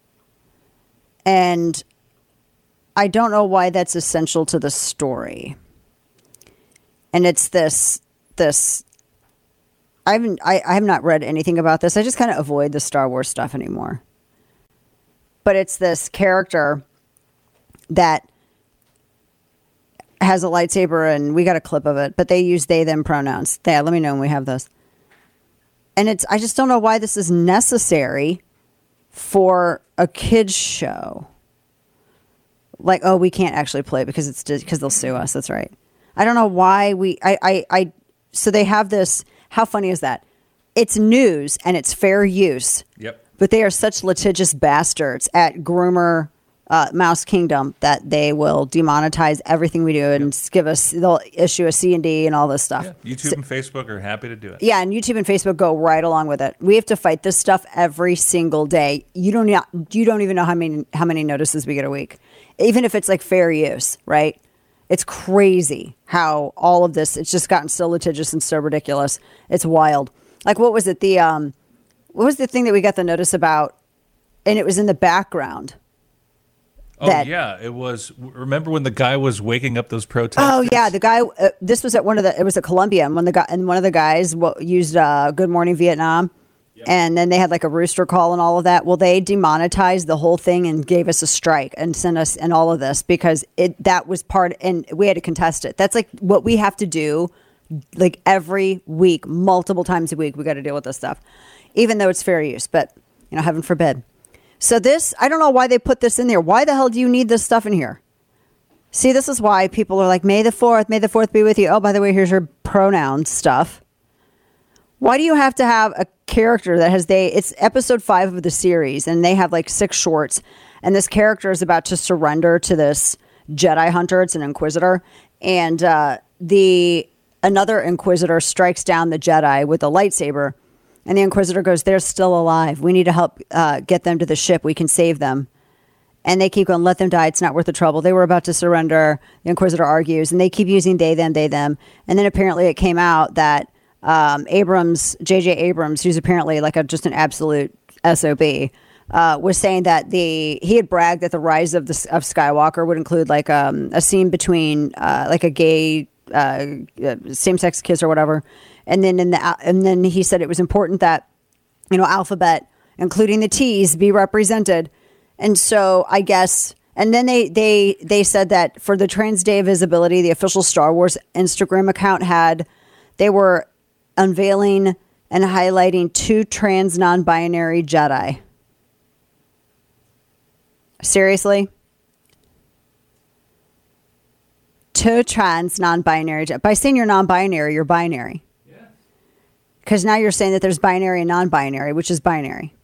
And I don't know why that's essential to the story. And it's this, this, I haven't, I, I have not read anything about this. I just kind of avoid the Star Wars stuff anymore. But it's this character that has a lightsaber, and we got a clip of it, but they use they, them pronouns. Yeah, let me know when we have those. And it's, I just don't know why this is necessary for a kid's show. Like, oh, we can't actually play it because it's because they'll sue us. That's right. I don't know why we, I, I, I, so they have this, how funny is that? It's news and it's fair use. Yep. But they are such litigious bastards at Groomer uh, Mouse Kingdom that they will demonetize everything we do and yep. give us, they'll issue a C and D and all this stuff. Yeah. YouTube so, and Facebook are happy to do it. Yeah, and YouTube and Facebook go right along with it. We have to fight this stuff every single day. You don't, you don't even know how many how many notices we get a week. Even if it's like fair use, right? It's crazy how all of this, it's just gotten so litigious and so ridiculous. It's wild. Like, what was it? The, um, what was the thing that we got the notice about? And it was in the background. Oh, that, yeah. It was. Remember when the guy was waking up those protests? Oh yeah, the guy. Uh, this was at one of the. It was at Columbia, and when the guy and one of the guys w- used uh, "Good Morning Vietnam," yep. and then they had like a rooster call and all of that. Well, they demonetized the whole thing and gave us a strike and sent us and all of this because it that was part, and we had to contest it. That's like what we have to do, like every week, multiple times a week. We got to deal with this stuff, even though it's fair use. But you know, heaven forbid. So this, I don't know why they put this in there. Why the hell do you need this stuff in here? See, this is why people are like, May the fourth, May the fourth be with you. Oh, by the way, here's your pronoun stuff. Why do you have to have a character that has they, it's episode five of the series and they have like six shorts and this character is about to surrender to this Jedi hunter. It's an Inquisitor. And uh, the, another Inquisitor strikes down the Jedi with a lightsaber. And the Inquisitor goes, they're still alive. We need to help uh, get them to the ship. We can save them. And they keep going, let them die. It's not worth the trouble. They were about to surrender. The Inquisitor argues. And they keep using they, them, they, them. And then apparently it came out that um, Abrams, J J Abrams, who's apparently like a, just an absolute S O B, uh, was saying that the he had bragged that the rise of, the, of Skywalker would include like um, a scene between uh, like a gay uh, same-sex kiss or whatever. And then in the and then he said it was important that, you know, alphabet, including the T's, be represented. And so I guess, and then they they they said that for the Trans Day of Visibility, the official Star Wars Instagram account had, they were unveiling and highlighting two trans non-binary Jedi. Seriously? Two trans non-binary Jedi. By saying you're non-binary, you're binary. Because now you're saying that there's binary and non-binary, which is binary.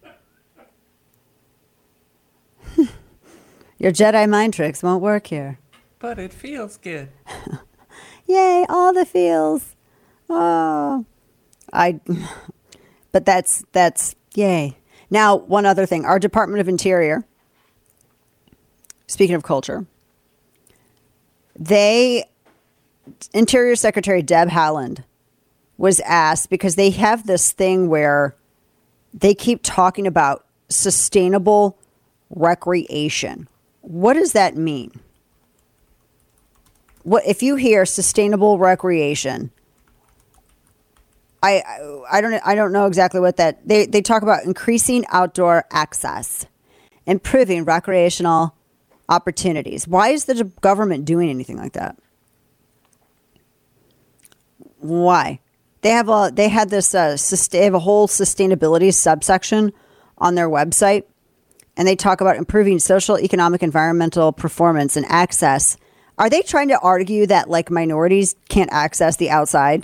Your Jedi mind tricks won't work here. But it feels good. Yay, all the feels. Oh. I but that's that's yay. Now, one other thing. Our Department of Interior, speaking of culture, they Interior Secretary Deb Haaland was asked, because they have this thing where they keep talking about sustainable recreation. What does that mean? What if you hear sustainable recreation? I I don't I don't know exactly what that they they talk about increasing outdoor access, improving recreational opportunities. Why is the government doing anything like that? Why? They have a they had this uh, they have a whole sustainability subsection on their website, and they talk about improving social, economic, environmental performance and access. Are they trying to argue that like minorities can't access the outside?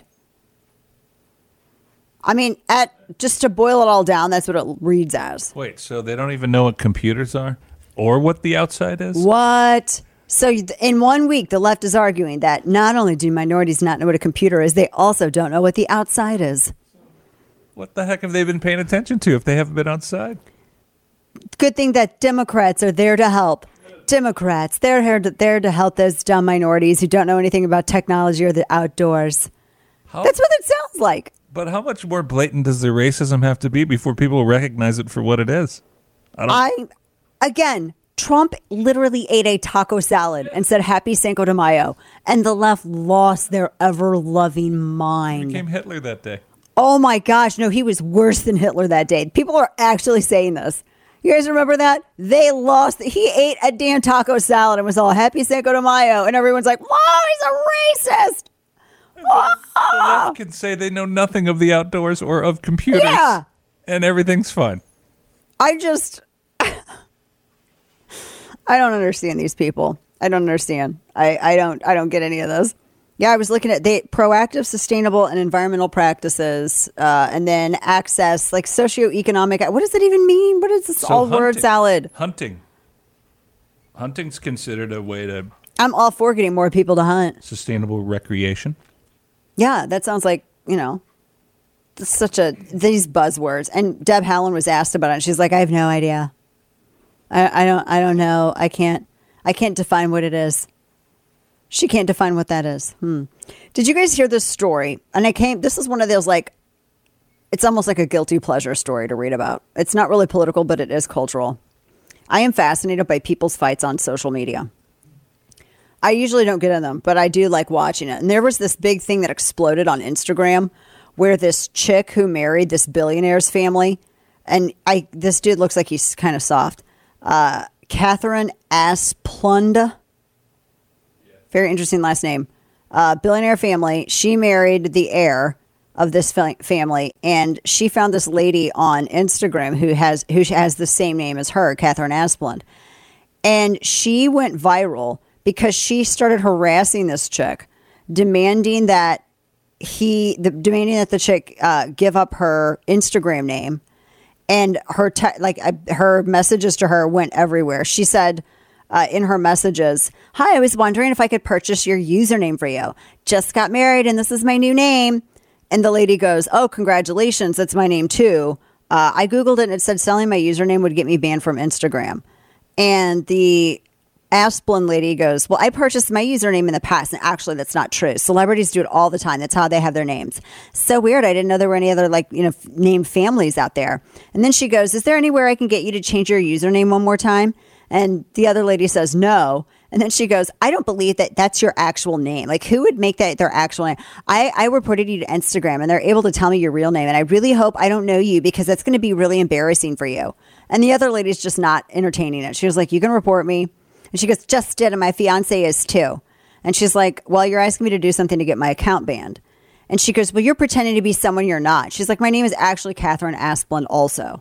I mean, at just to boil it all down, that's what it reads as. Wait, so they don't even know what computers are or what the outside is? What? So in one week, the left is arguing that not only do minorities not know what a computer is, they also don't know what the outside is. What the heck have they been paying attention to if they haven't been outside? Good thing that Democrats are there to help. Democrats, they're here to, there to help those dumb minorities who don't know anything about technology or the outdoors. How? That's what it sounds like. But how much more blatant does the racism have to be before people recognize it for what it is? I, don't... I again, Trump literally ate a taco salad and said Happy Cinco de Mayo, and the left lost their ever-loving mind. He became Hitler that day. Oh my gosh, no, he was worse than Hitler that day. People are actually saying this. You guys remember that? They lost. He ate a damn taco salad and was all Happy Cinco de Mayo, and everyone's like, "Whoa, he's a racist." The left can say they know nothing of the outdoors or of computers, yeah. and everything's fine. I just, I don't understand these people. I don't understand. I, I don't. I don't get any of this. Yeah, I was looking at the proactive, sustainable, and environmental practices, uh, and then access, like socioeconomic. What does that even mean? What is this So all hunting, word salad? Hunting. Hunting's considered a way to I'm all for getting more people to hunt. Sustainable recreation. Yeah, that sounds like, you know, such a, these buzzwords. And Deb Haaland was asked about it. And she's like, I have no idea. I, I don't, I don't know. I can't, I can't define what it is. She can't define what that is. Hmm. Did you guys hear this story? And I came, this is one of those, like, it's almost like a guilty pleasure story to read about. It's not really political, but it is cultural. I am fascinated by people's fights on social media. I usually don't get in them, but I do like watching it. And there was this big thing that exploded on Instagram where this chick who married this billionaire's family, and I this dude looks like he's kind of soft, uh, Catherine Asplund, very interesting last name, uh, billionaire family. She married the heir of this fa- family, and she found this lady on Instagram who has who has the same name as her, Catherine Asplund, and she went viral because she started harassing this chick, demanding that he, the, demanding that the chick uh, give up her Instagram name, and her te- like uh, her messages to her went everywhere. She said uh, in her messages, "Hi, I was wondering if I could purchase your username for you. Just got married, and this is my new name." And the lady goes, "Oh, congratulations, that's my name too. Uh, I Googled it and it said selling my username would get me banned from Instagram." And the Asplund lady goes, "Well, I purchased my username in the past, and actually that's not true. Celebrities do it all the time. That's how they have their names. So weird. I didn't know there were any other like, you know, f- named families out there." And then she goes, "Is there anywhere I can get you to change your username one more time?" And the other lady says, "No." And then she goes, "I don't believe that that's your actual name. Like, who would make that their actual name? I, I reported you to Instagram, and they're able to tell me your real name. And I really hope I don't know you because that's going to be really embarrassing for you." And the other lady's just not entertaining it. She was like, "You can report me." And she goes, "Just did, and my fiance is too." And she's like, "Well, you're asking me to do something to get my account banned." And she goes, "Well, you're pretending to be someone you're not." She's like, "My name is actually Catherine Asplund also."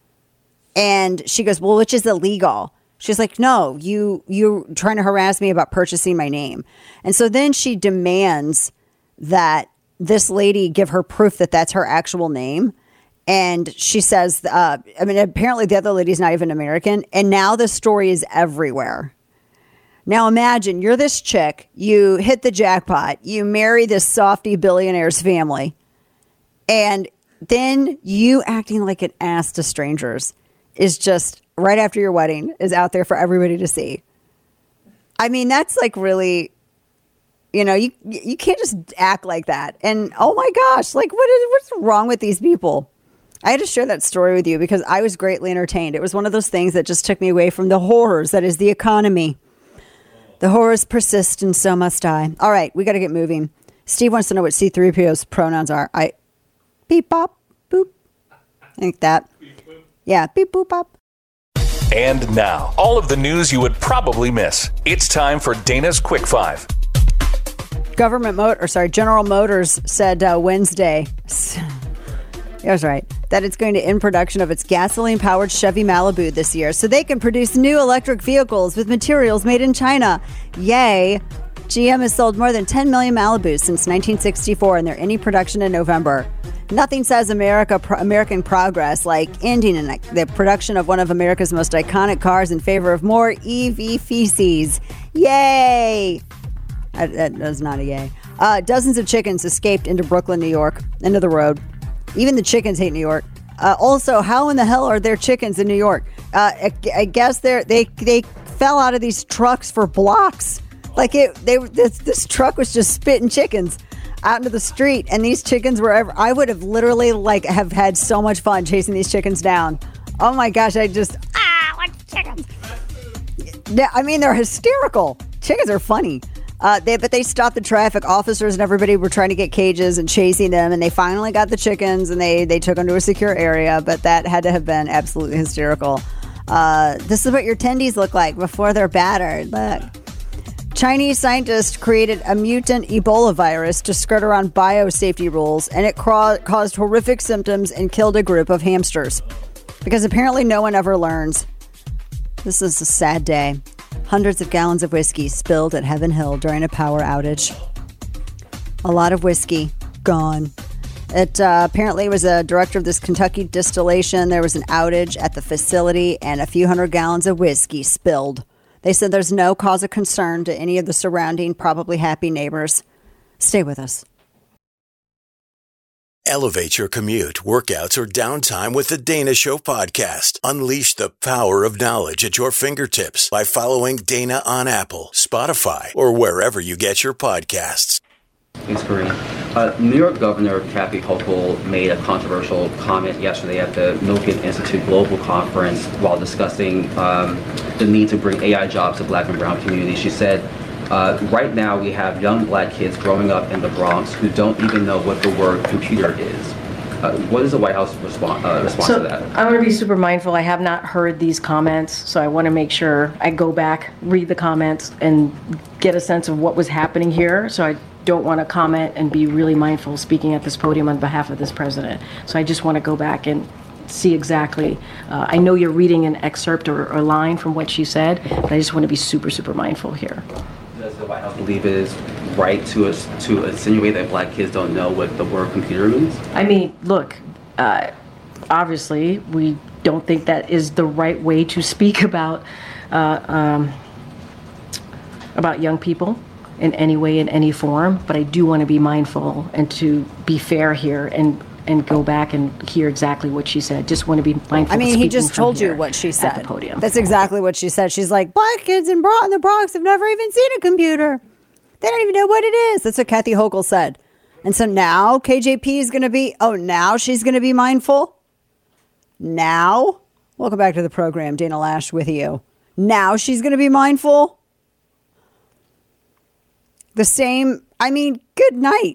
And she goes, "Well, which is illegal?" She's like, "No, you, you're trying to harass me about purchasing my name." And so then she demands that this lady give her proof that that's her actual name. And she says, uh, I mean, apparently the other lady's not even American. And now the story is everywhere. Now imagine you're this chick, you hit the jackpot, you marry this softy billionaire's family, and then you acting like an ass to strangers is just right after your wedding is out there for everybody to see. I mean, that's like really, you know, you you can't just act like that. And oh my gosh, like what is what's wrong with these people? I had to share that story with you because I was greatly entertained. It was one of those things that just took me away from the horrors that is the economy. The horrors persist, and so must I. All right, we got to get moving. Steve wants to know what C three P O's pronouns are. I beep bop boop. I think that. Yeah, beep boop bop. And now, all of the news you would probably miss. It's time for Dana's Quick Five. Government Motor, or sorry, General Motors said uh, Wednesday. I was right. That it's going to end production of its gasoline-powered Chevy Malibu this year so they can produce new electric vehicles with materials made in China. Yay. G M has sold more than ten million Malibus since nineteen sixty-four, and they're ending production in November. Nothing says America, pro- American progress like ending in the production of one of America's most iconic cars in favor of more E V feces. Yay. That, that was not a yay. Uh, dozens of chickens escaped into Brooklyn, New York, into the road. Even the chickens hate New York. Uh, also, how in the hell are there chickens in New York? Uh, I, I guess they're, they they fell out of these trucks for blocks. Like it, they this, this truck was just spitting chickens out into the street, and these chickens were ever. I would have literally like have had so much fun chasing these chickens down. Oh my gosh, I just ah, what chickens? Yeah, I mean they're hysterical. Chickens are funny. Uh, they, but they stopped the traffic. Officers and everybody were trying to get cages and chasing them, and they finally got the chickens, and they, they took them to a secure area, but that had to have been absolutely hysterical. Uh, this is what your tendies look like before they're battered. Look. Chinese scientists created a mutant Ebola virus to skirt around biosafety rules, and it cra- caused horrific symptoms and killed a group of hamsters. Because apparently no one ever learns. This is a sad day. Hundreds of gallons of whiskey spilled at Heaven Hill during a power outage. A lot of whiskey gone. It uh, apparently was a director of this Kentucky distillation. There was an outage at the facility and a few hundred gallons of whiskey spilled. They said there's no cause of concern to any of the surrounding, probably happy neighbors. Stay with us. Elevate your commute, workouts, or downtime with the Dana Show podcast. Unleash the power of knowledge at your fingertips by following Dana on Apple, Spotify, or wherever you get your podcasts. Thanks, Corey. Uh, New York Governor Kathy Hochul made a controversial comment yesterday at the Milken Institute Global Conference while discussing um, the need to bring A I jobs to black and brown communities. She said, uh, right now we have young black kids growing up in the Bronx who don't even know what the word computer is. Uh, what is the White House response, uh, response so to that? I'm going to be super mindful. I have not heard these comments, so I want to make sure I go back, read the comments, and get a sense of what was happening here. So I don't want to comment and be really mindful speaking at this podium on behalf of this president. So I just want to go back and see exactly. Uh, I know you're reading an excerpt or a line from what she said, but I just want to be super, super mindful here. Does the White House believe it is right to us to insinuate that black kids don't know what the word computer means? I mean, look, uh, obviously we don't think that is the right way to speak about uh, um, about young people in any way, in any form, but I do want to be mindful and to be fair here and and go back and hear exactly what she said. Just want to be mindful. I mean, of he speaking just from told you here what she at said. the podium. That's exactly what she said. She's like, black kids in, Bro- in the Bronx have never even seen a computer. They don't even know what it is. That's what Kathy Hochul said. And so now K J P is going to be, oh, now she's going to be mindful? Now? Welcome back to the program. Dana Lash with you. Now she's going to be mindful? The same, I mean, good night.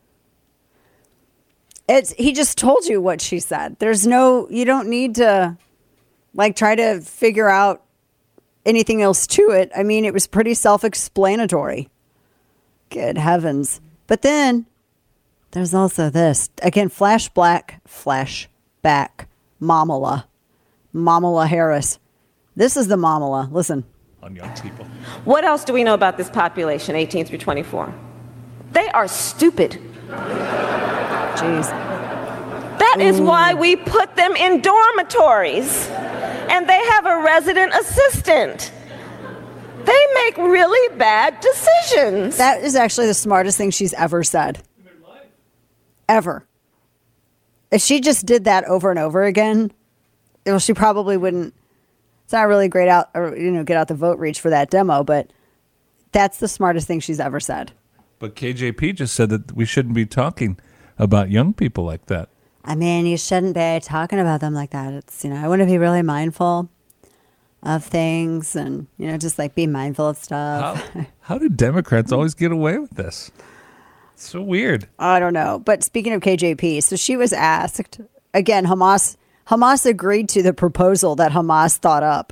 It's, he just told you what she said. There's no, you don't need to like try to figure out anything else to it. I mean, it was pretty self-explanatory. Good heavens. But then there's also this. Again, flash black, flash back, Mamala. Mamala Harris. This is the Mamala. Listen. On young people. What else do we know about this population, eighteen through twenty-four? They are stupid. Jeez. That is why we put them in dormitories and they have a resident assistant. They make really bad decisions. That is actually the smartest thing she's ever said. Ever. If she just did that over and over again, well, she probably wouldn't. It's not really great out, or, you know, get out the vote reach for that demo, but that's the smartest thing she's ever said. But K J P just said that we shouldn't be talking about young people like that. I mean, you shouldn't be talking about them like that. It's, you know, I want to be really mindful of things and, you know, just like be mindful of stuff. How, how do Democrats always get away with this? It's so weird. I don't know. But speaking of K J P, so she was asked, again, Hamas, Hamas agreed to the proposal that Hamas thought up.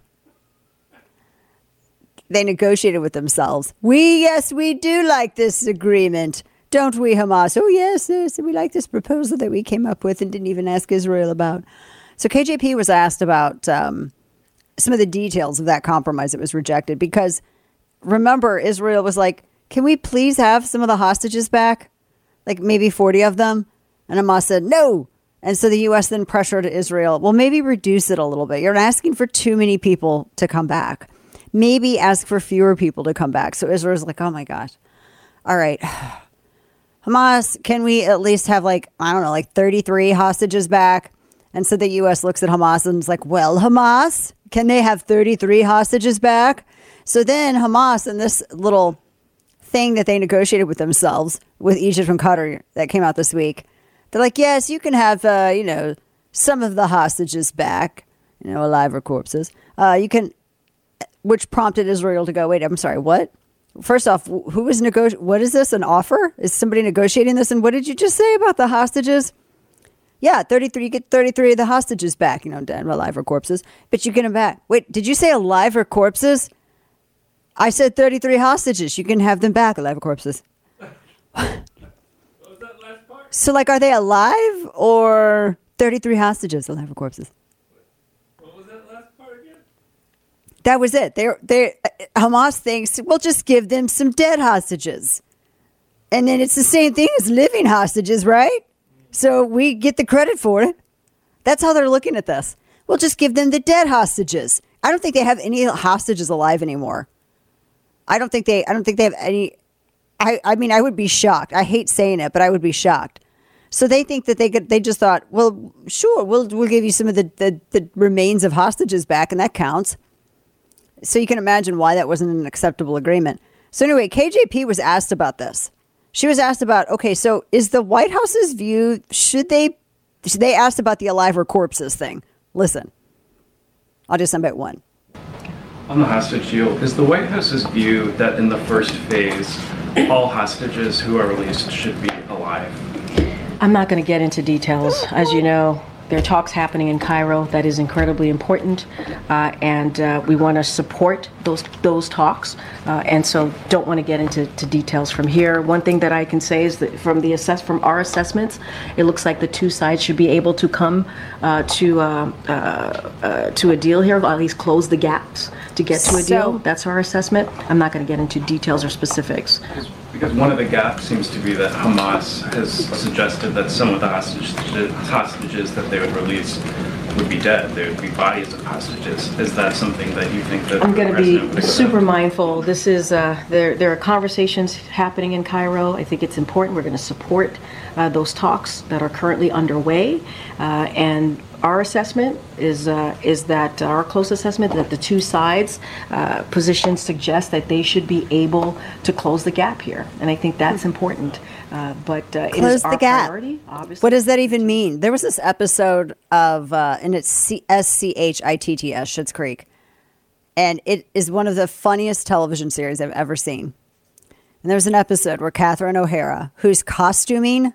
They negotiated with themselves. We, yes, we do like this agreement. Don't we, Hamas? Oh, yes, yes, we like this proposal that we came up with and didn't even ask Israel about. So K J P was asked about um, some of the details of that compromise that was rejected because, remember, Israel was like, can we please have some of the hostages back? Like maybe forty of them? And Hamas said, no. And so the U S then pressured Israel, well, maybe reduce it a little bit. You're asking for too many people to come back. Maybe ask for fewer people to come back. So Israel's like, oh, my gosh. All right. Hamas, can we at least have like, I don't know, like thirty-three hostages back? And so the U S looks at Hamas and is like, well, Hamas, can they have thirty-three hostages back? So then Hamas and this little thing that they negotiated with themselves with Egypt and Qatar that came out this week, they're like, yes, you can have, uh, you know, some of the hostages back, you know, alive or corpses. Uh, you can, which prompted Israel to go, wait, I'm sorry, what? First off, who was negotiating? What is this, an offer? Is somebody negotiating this? And what did you just say about the hostages? Yeah, thirty-three, you get thirty-three of the hostages back, you know, dead, alive or corpses, but you get them back. Wait, did you say alive or corpses? I said thirty-three hostages. You can have them back, alive or corpses. So, like, are they alive or thirty-three hostages, alive or corpses? What was that last part again? That was it. They, they, Hamas thinks, we'll just give them some dead hostages. And then it's the same thing as living hostages, right? So we get the credit for it. That's how they're looking at this. We'll just give them the dead hostages. I don't think they have any hostages alive anymore. I don't think they, I don't think they have any. I, I mean, I would be shocked. I hate saying it, but I would be shocked. So they think that they could, they just thought, well, sure, we'll, we'll give you some of the, the, the remains of hostages back, and that counts. So you can imagine why that wasn't an acceptable agreement. So anyway, K J P was asked about this. She was asked about, okay, so is the White House's view, should they, should they asked about the alive or corpses thing. Listen, I'll do some bit one. On the hostage deal, is the White House's view that in the first phase, all hostages who are released should be alive? I'm not going to get into details. As you know, there are talks happening in Cairo that is incredibly important, uh, and uh, we want to support those those talks, uh, and so don't want to get into to details from here. One thing that I can say is that from the assess from our assessments, it looks like the two sides should be able to come uh, to uh, uh, uh, to a deal here, or at least close the gaps to get to a So- deal. That's our assessment. I'm not going to get into details or specifics. Because one of the gaps seems to be that Hamas has suggested that some of the hostages, the hostages that they would release would be dead. There would be bodies of hostages. Is that something that you think that I'm the going to president be would accept? super mindful. This is uh, there. There are conversations happening in Cairo. I think it's important. We're going to support uh, those talks that are currently underway, uh, and our assessment is uh, is that our close assessment that the two sides uh, positions suggest that they should be able to close the gap here, and I think that's important. Uh, but uh, it Close is the our gap. priority, obviously. What does that even mean? There was this episode of, uh, and it's C- S C H I T T S, Schitt's Creek. And it is one of the funniest television series I've ever seen. And there was an episode where Catherine O'Hara, whose costuming,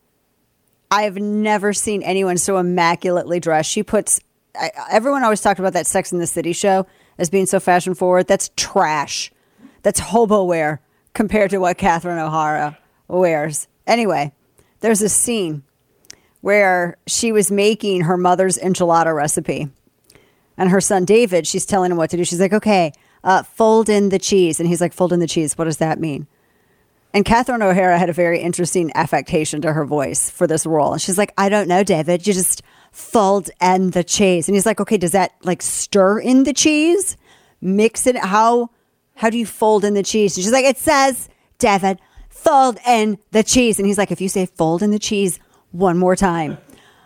I have never seen anyone so immaculately dressed. She puts, I, everyone always talked about that Sex and the City show as being so fashion forward. That's trash. That's hobo wear compared to what Catherine O'Hara wears. Anyway, there's a scene where she was making her mother's enchilada recipe. And her son David, she's telling him what to do. She's like, okay, uh, fold in the cheese. And he's like, fold in the cheese. What does that mean? And Catherine O'Hara had a very interesting affectation to her voice for this role. And she's like, I don't know, David. You just fold in the cheese. And he's like, okay, does that like stir in the cheese? Mix it? How, how do you fold in the cheese? And she's like, it says, David, fold in the cheese. And he's like, if you say fold in the cheese one more time.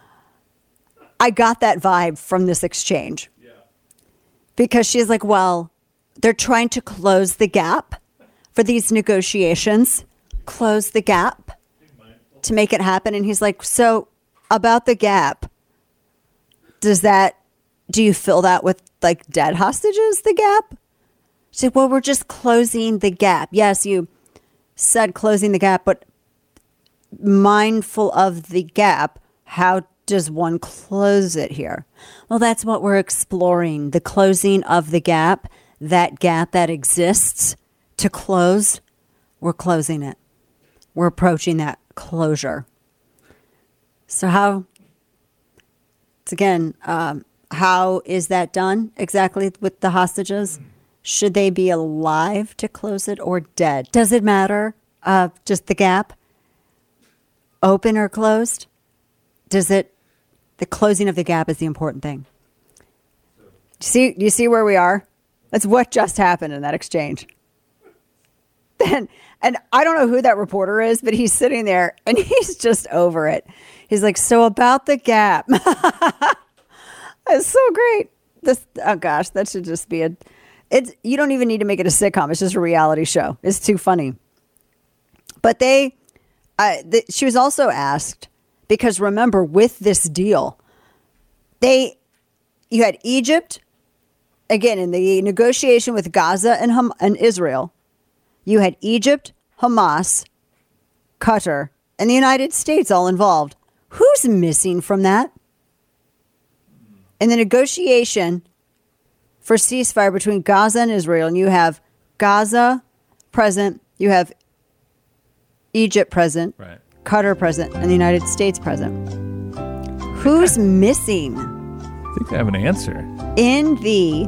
I got that vibe from this exchange. Yeah. Because she's like, well, they're trying to close the gap for these negotiations, close the gap to make it happen. And he's like, so about the gap, does that, do you fill that with like dead hostages, the gap? She's like, well, we're just closing the gap. Yes, you said closing the gap, but mindful of the gap, how does one close it here? Well, that's what we're exploring, the closing of the gap, that gap that exists to close. We're closing it. We're approaching that closure. So how, it's again, um, how is that done exactly with the hostages? Should they be alive to close it or dead? Does it matter? Uh, just the gap? Open or closed? Does it, the closing of the gap is the important thing. See, do you see where we are? That's what just happened in that exchange. Then, and I don't know who that reporter is, but he's sitting there and he's just over it. He's like, so about the gap. It's so great. This, oh gosh, that should just be a, it's, you don't even need to make it a sitcom. It's just a reality show. It's too funny. But they, uh, the, she was also asked, because remember, with this deal, they, you had Egypt, again, in the negotiation with Gaza and, Ham- and Israel, you had Egypt, Hamas, Qatar, and the United States all involved. Who's missing from that? In the negotiation for ceasefire between Gaza and Israel, and you have Gaza present, you have Egypt present, right. Qatar present, and the United States present. Who's missing? I think I have an answer. In the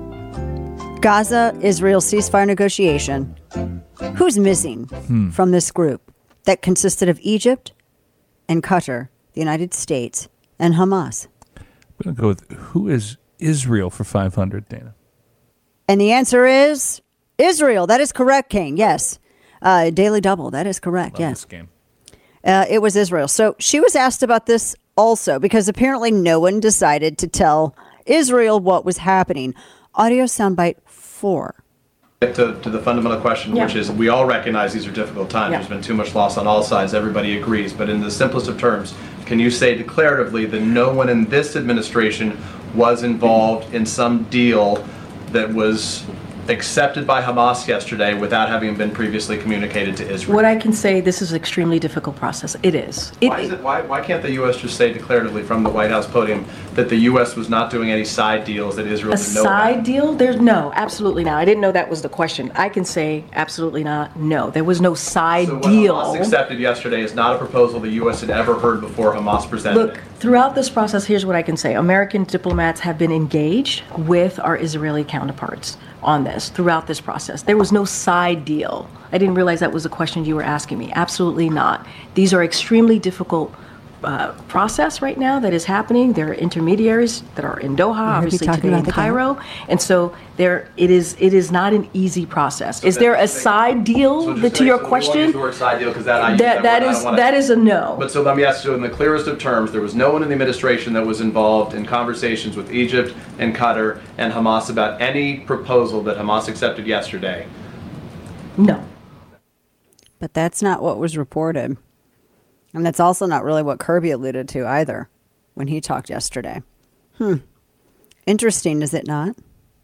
Gaza-Israel ceasefire negotiation, who's missing Hmm. from this group that consisted of Egypt and Qatar, the United States, and Hamas? I'm going to go with who is Israel for five hundred, Dana? And the answer is Israel. That is correct, King. Yes. Uh, Daily Double. That is correct. Love yes. this game. Uh, it was Israel. So she was asked about this also because apparently no one decided to tell Israel what was happening. Audio soundbite four. To, to the fundamental question, Yeah. which is we all recognize these are difficult times. Yeah. There's been too much loss on all sides. Everybody agrees. But in the simplest of terms, can you say declaratively that no one in this administration was involved in some deal that was accepted by Hamas yesterday without having been previously communicated to Israel? What I can say, this is an extremely difficult process. It is. It, Why, is it, why, why can't the U S just say declaratively from the White House podium that the U S was not doing any side deals that Israel A didn't know about? side deal? There's no, absolutely not. I didn't know that was the question. I can say absolutely not. No, there was no side So what deal. Hamas accepted yesterday is not a proposal the U S had ever heard before Hamas presented Look, it. throughout this process, here's what I can say. American diplomats have been engaged with our Israeli counterparts on this throughout this process. There was no side deal. I didn't realize that was the question you were asking me. Absolutely not. These are extremely difficult uh, process right now that is happening. There are intermediaries that are in Doha, obviously today in Cairo, and so there it is. It is not an easy process. Is there a side deal So that, just to say- your so we won't question? use the word side deal because that, I use That- that, that word. I is- don't wanna- that is a no. But so let me ask you in the clearest of terms, there was no one in the administration that was involved in conversations with Egypt and Qatar and Hamas about any proposal that Hamas accepted yesterday. No. But that's not what was reported. And that's also not really what Kirby alluded to either when he talked yesterday. Hmm. Interesting, is it not?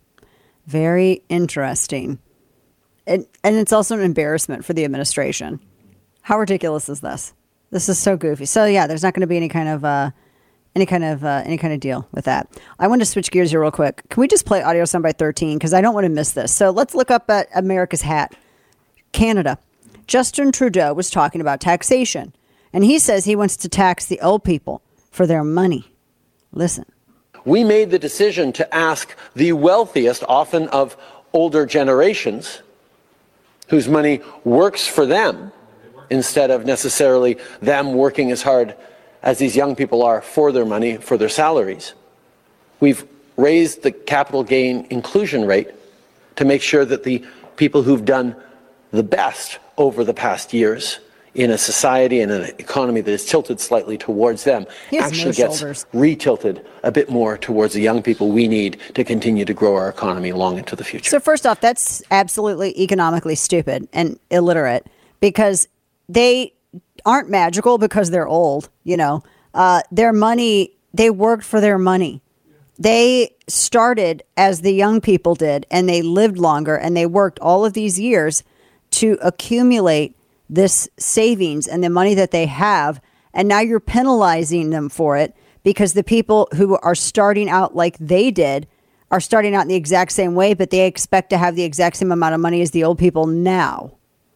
Very interesting. And, and it's also an embarrassment for the administration. How ridiculous is this? This is so goofy. So yeah, there's not going to be any kind of uh, any kind of uh, any kind of deal with that. I want to switch gears here real quick. Can we just play audio soundbite thirteen? Because I don't want to miss this. So let's look up at America's hat. Canada. Justin Trudeau was talking about taxation. And he says he wants to tax the old people for their money. Listen. We made the decision to ask the wealthiest, often of older generations, whose money works for them, instead of necessarily them working as hard as these young people are for their money, for their salaries. We've raised the capital gain inclusion rate to make sure that the people who've done the best over the past years in a society and an economy that is tilted slightly towards them He has actually no gets shoulders. retilted a bit more towards the young people we need to continue to grow our economy long into the future. So first off, that's absolutely economically stupid and illiterate because they aren't magical because they're old, you know. Uh, their money, they worked for their money. They started as the young people did, and they lived longer, and they worked all of these years to accumulate this savings and the money that they have. And now you're penalizing them for it because the people who are starting out like they did are starting out in the exact same way, but they expect to have the exact same amount of money as the old people now.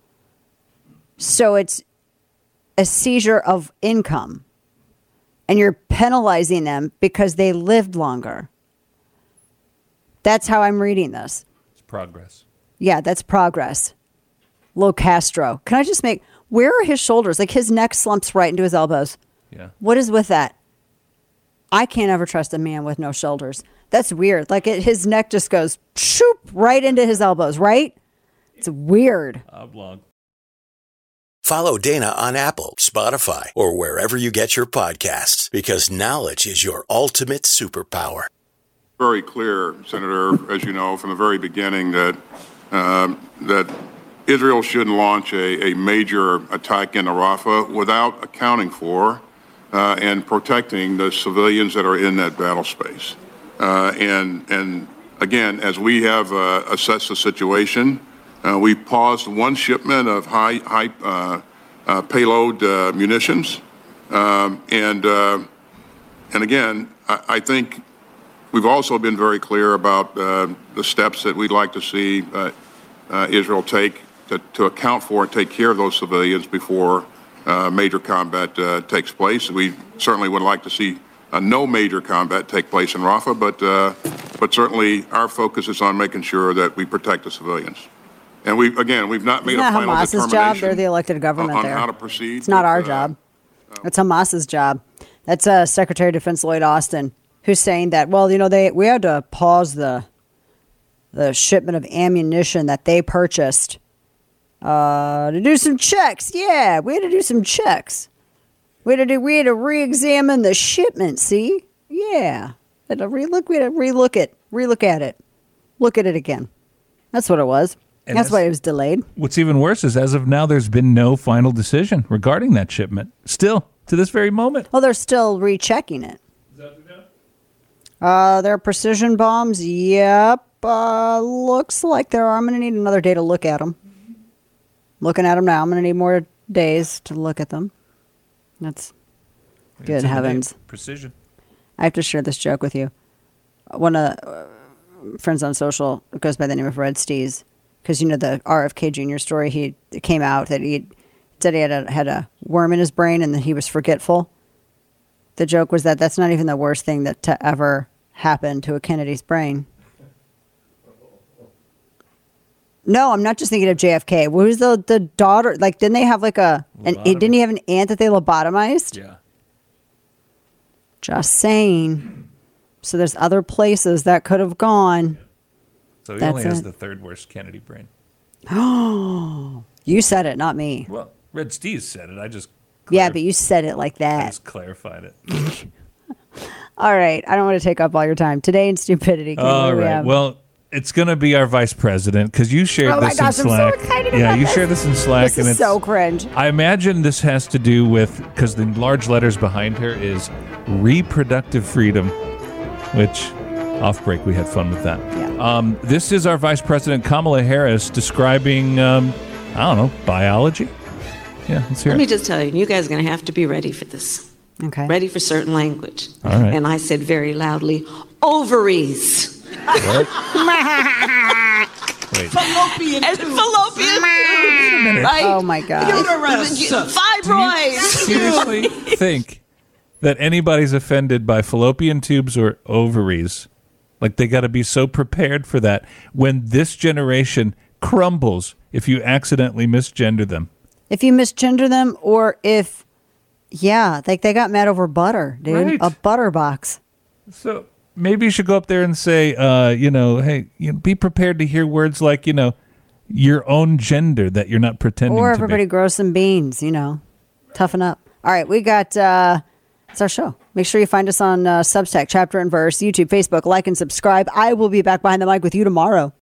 So it's a seizure of income. And you're penalizing them because they lived longer. That's how I'm reading this. It's progress. Yeah, that's progress. Lo Castro. Can I just make, where are his shoulders? Like his neck slumps right into his elbows. Yeah. What is with that? I can't ever trust a man with no shoulders. That's weird. Like it, his neck just goes shoop right into his elbows, right? It's weird. Oblong. Follow Dana on Apple, Spotify, or wherever you get your podcasts, because knowledge is your ultimate superpower. Very clear, Senator, as you know, from the very beginning that um, that Israel shouldn't launch a, a major attack in Rafah without accounting for uh, and protecting the civilians that are in that battle space. Uh, and and again, as we have uh, assessed the situation, uh, we paused one shipment of high high uh, uh, payload uh, munitions, um, and uh, and again, I, I think we've also been very clear about uh, the steps that we'd like to see uh, uh, Israel take to, to account for and take care of those civilians before uh, major combat uh, takes place. We certainly would like to see uh, no major combat take place in Rafah, but uh, but certainly our focus is on making sure that we protect the civilians. And we again, we've not made Isn't a that final Hamas's job? determination They're the elected government on there. how to proceed. It's not but, our uh, job. It's Hamas's job. That's uh, Secretary of Defense Lloyd Austin, who's saying that, well, you know, they we had to pause the the shipment of ammunition that they purchased uh, to do some checks. Yeah, we had to do some checks. We had to do, we had to re-examine the shipment. See, yeah, had to relook. We had to relook it, relook at it, look at it again. That's what it was. And That's why it was delayed. What's even worse is as of now, there's been no final decision regarding that shipment. Still, to this very moment. Well, they're still rechecking it. Uh, their precision bombs, yep. Uh, looks like there are. I'm going to need another day to look at them. Looking at them now. I'm going to need more days to look at them. That's It's good in the name. heavens. Precision. I have to share this joke with you. One of the uh, friends on social goes by the name of Red Steez. Because, you know, the R F K Junior story, he it came out that he said he had a, had a worm in his brain and that he was forgetful. The joke was that that's not even the worst thing that to ever happen to a Kennedy's brain. No, I'm not just thinking of J F K. What was the the daughter? Like, didn't they have like a an didn't he have an aunt that they lobotomized? Yeah. Just saying. So there's other places that could have gone. So he That's only has it. the third worst Kennedy brain. Oh, you said it, not me. Well, Red Steez said it. I just Yeah, but you said it like I that. just clarified it. All right, I don't want to take up all your time today in stupidity. Ken, what All do we right. have? Well, it's going to be our vice president because you shared Oh my this gosh, in I'm so Slack. excited yeah, about you this. shared this in Slack, This and is it's so cringe. I imagine this has to do with because the large letters behind her is reproductive freedom, which off break we had fun with that. Yeah. Um, this is our vice president Kamala Harris describing um, I don't know biology. Yeah, let's hear Let it. me just tell you, you guys are going to have to be ready for this. Okay. Ready for certain language. All right. And I said very loudly, ovaries. What? Wait. Fallopian and fallopian tubes. Right? Oh my God. Uterus. Fibroids. Seriously think that anybody's offended by fallopian tubes or ovaries. Like they got to be so prepared for that when this generation crumbles if you accidentally misgender them. If you misgender them, or if, yeah, like they got mad over butter, dude. Right. A butter box. So maybe you should go up there and say, uh, you know, hey, you know, be prepared to hear words like, you know, your own gender that you're not pretending Or to everybody be. grow some beans, you know. Toughen up. All right, we got, uh, it's our show. Make sure you find us on uh, Substack, Chapter and Verse, YouTube, Facebook, like and subscribe. I will be back behind the mic with you tomorrow.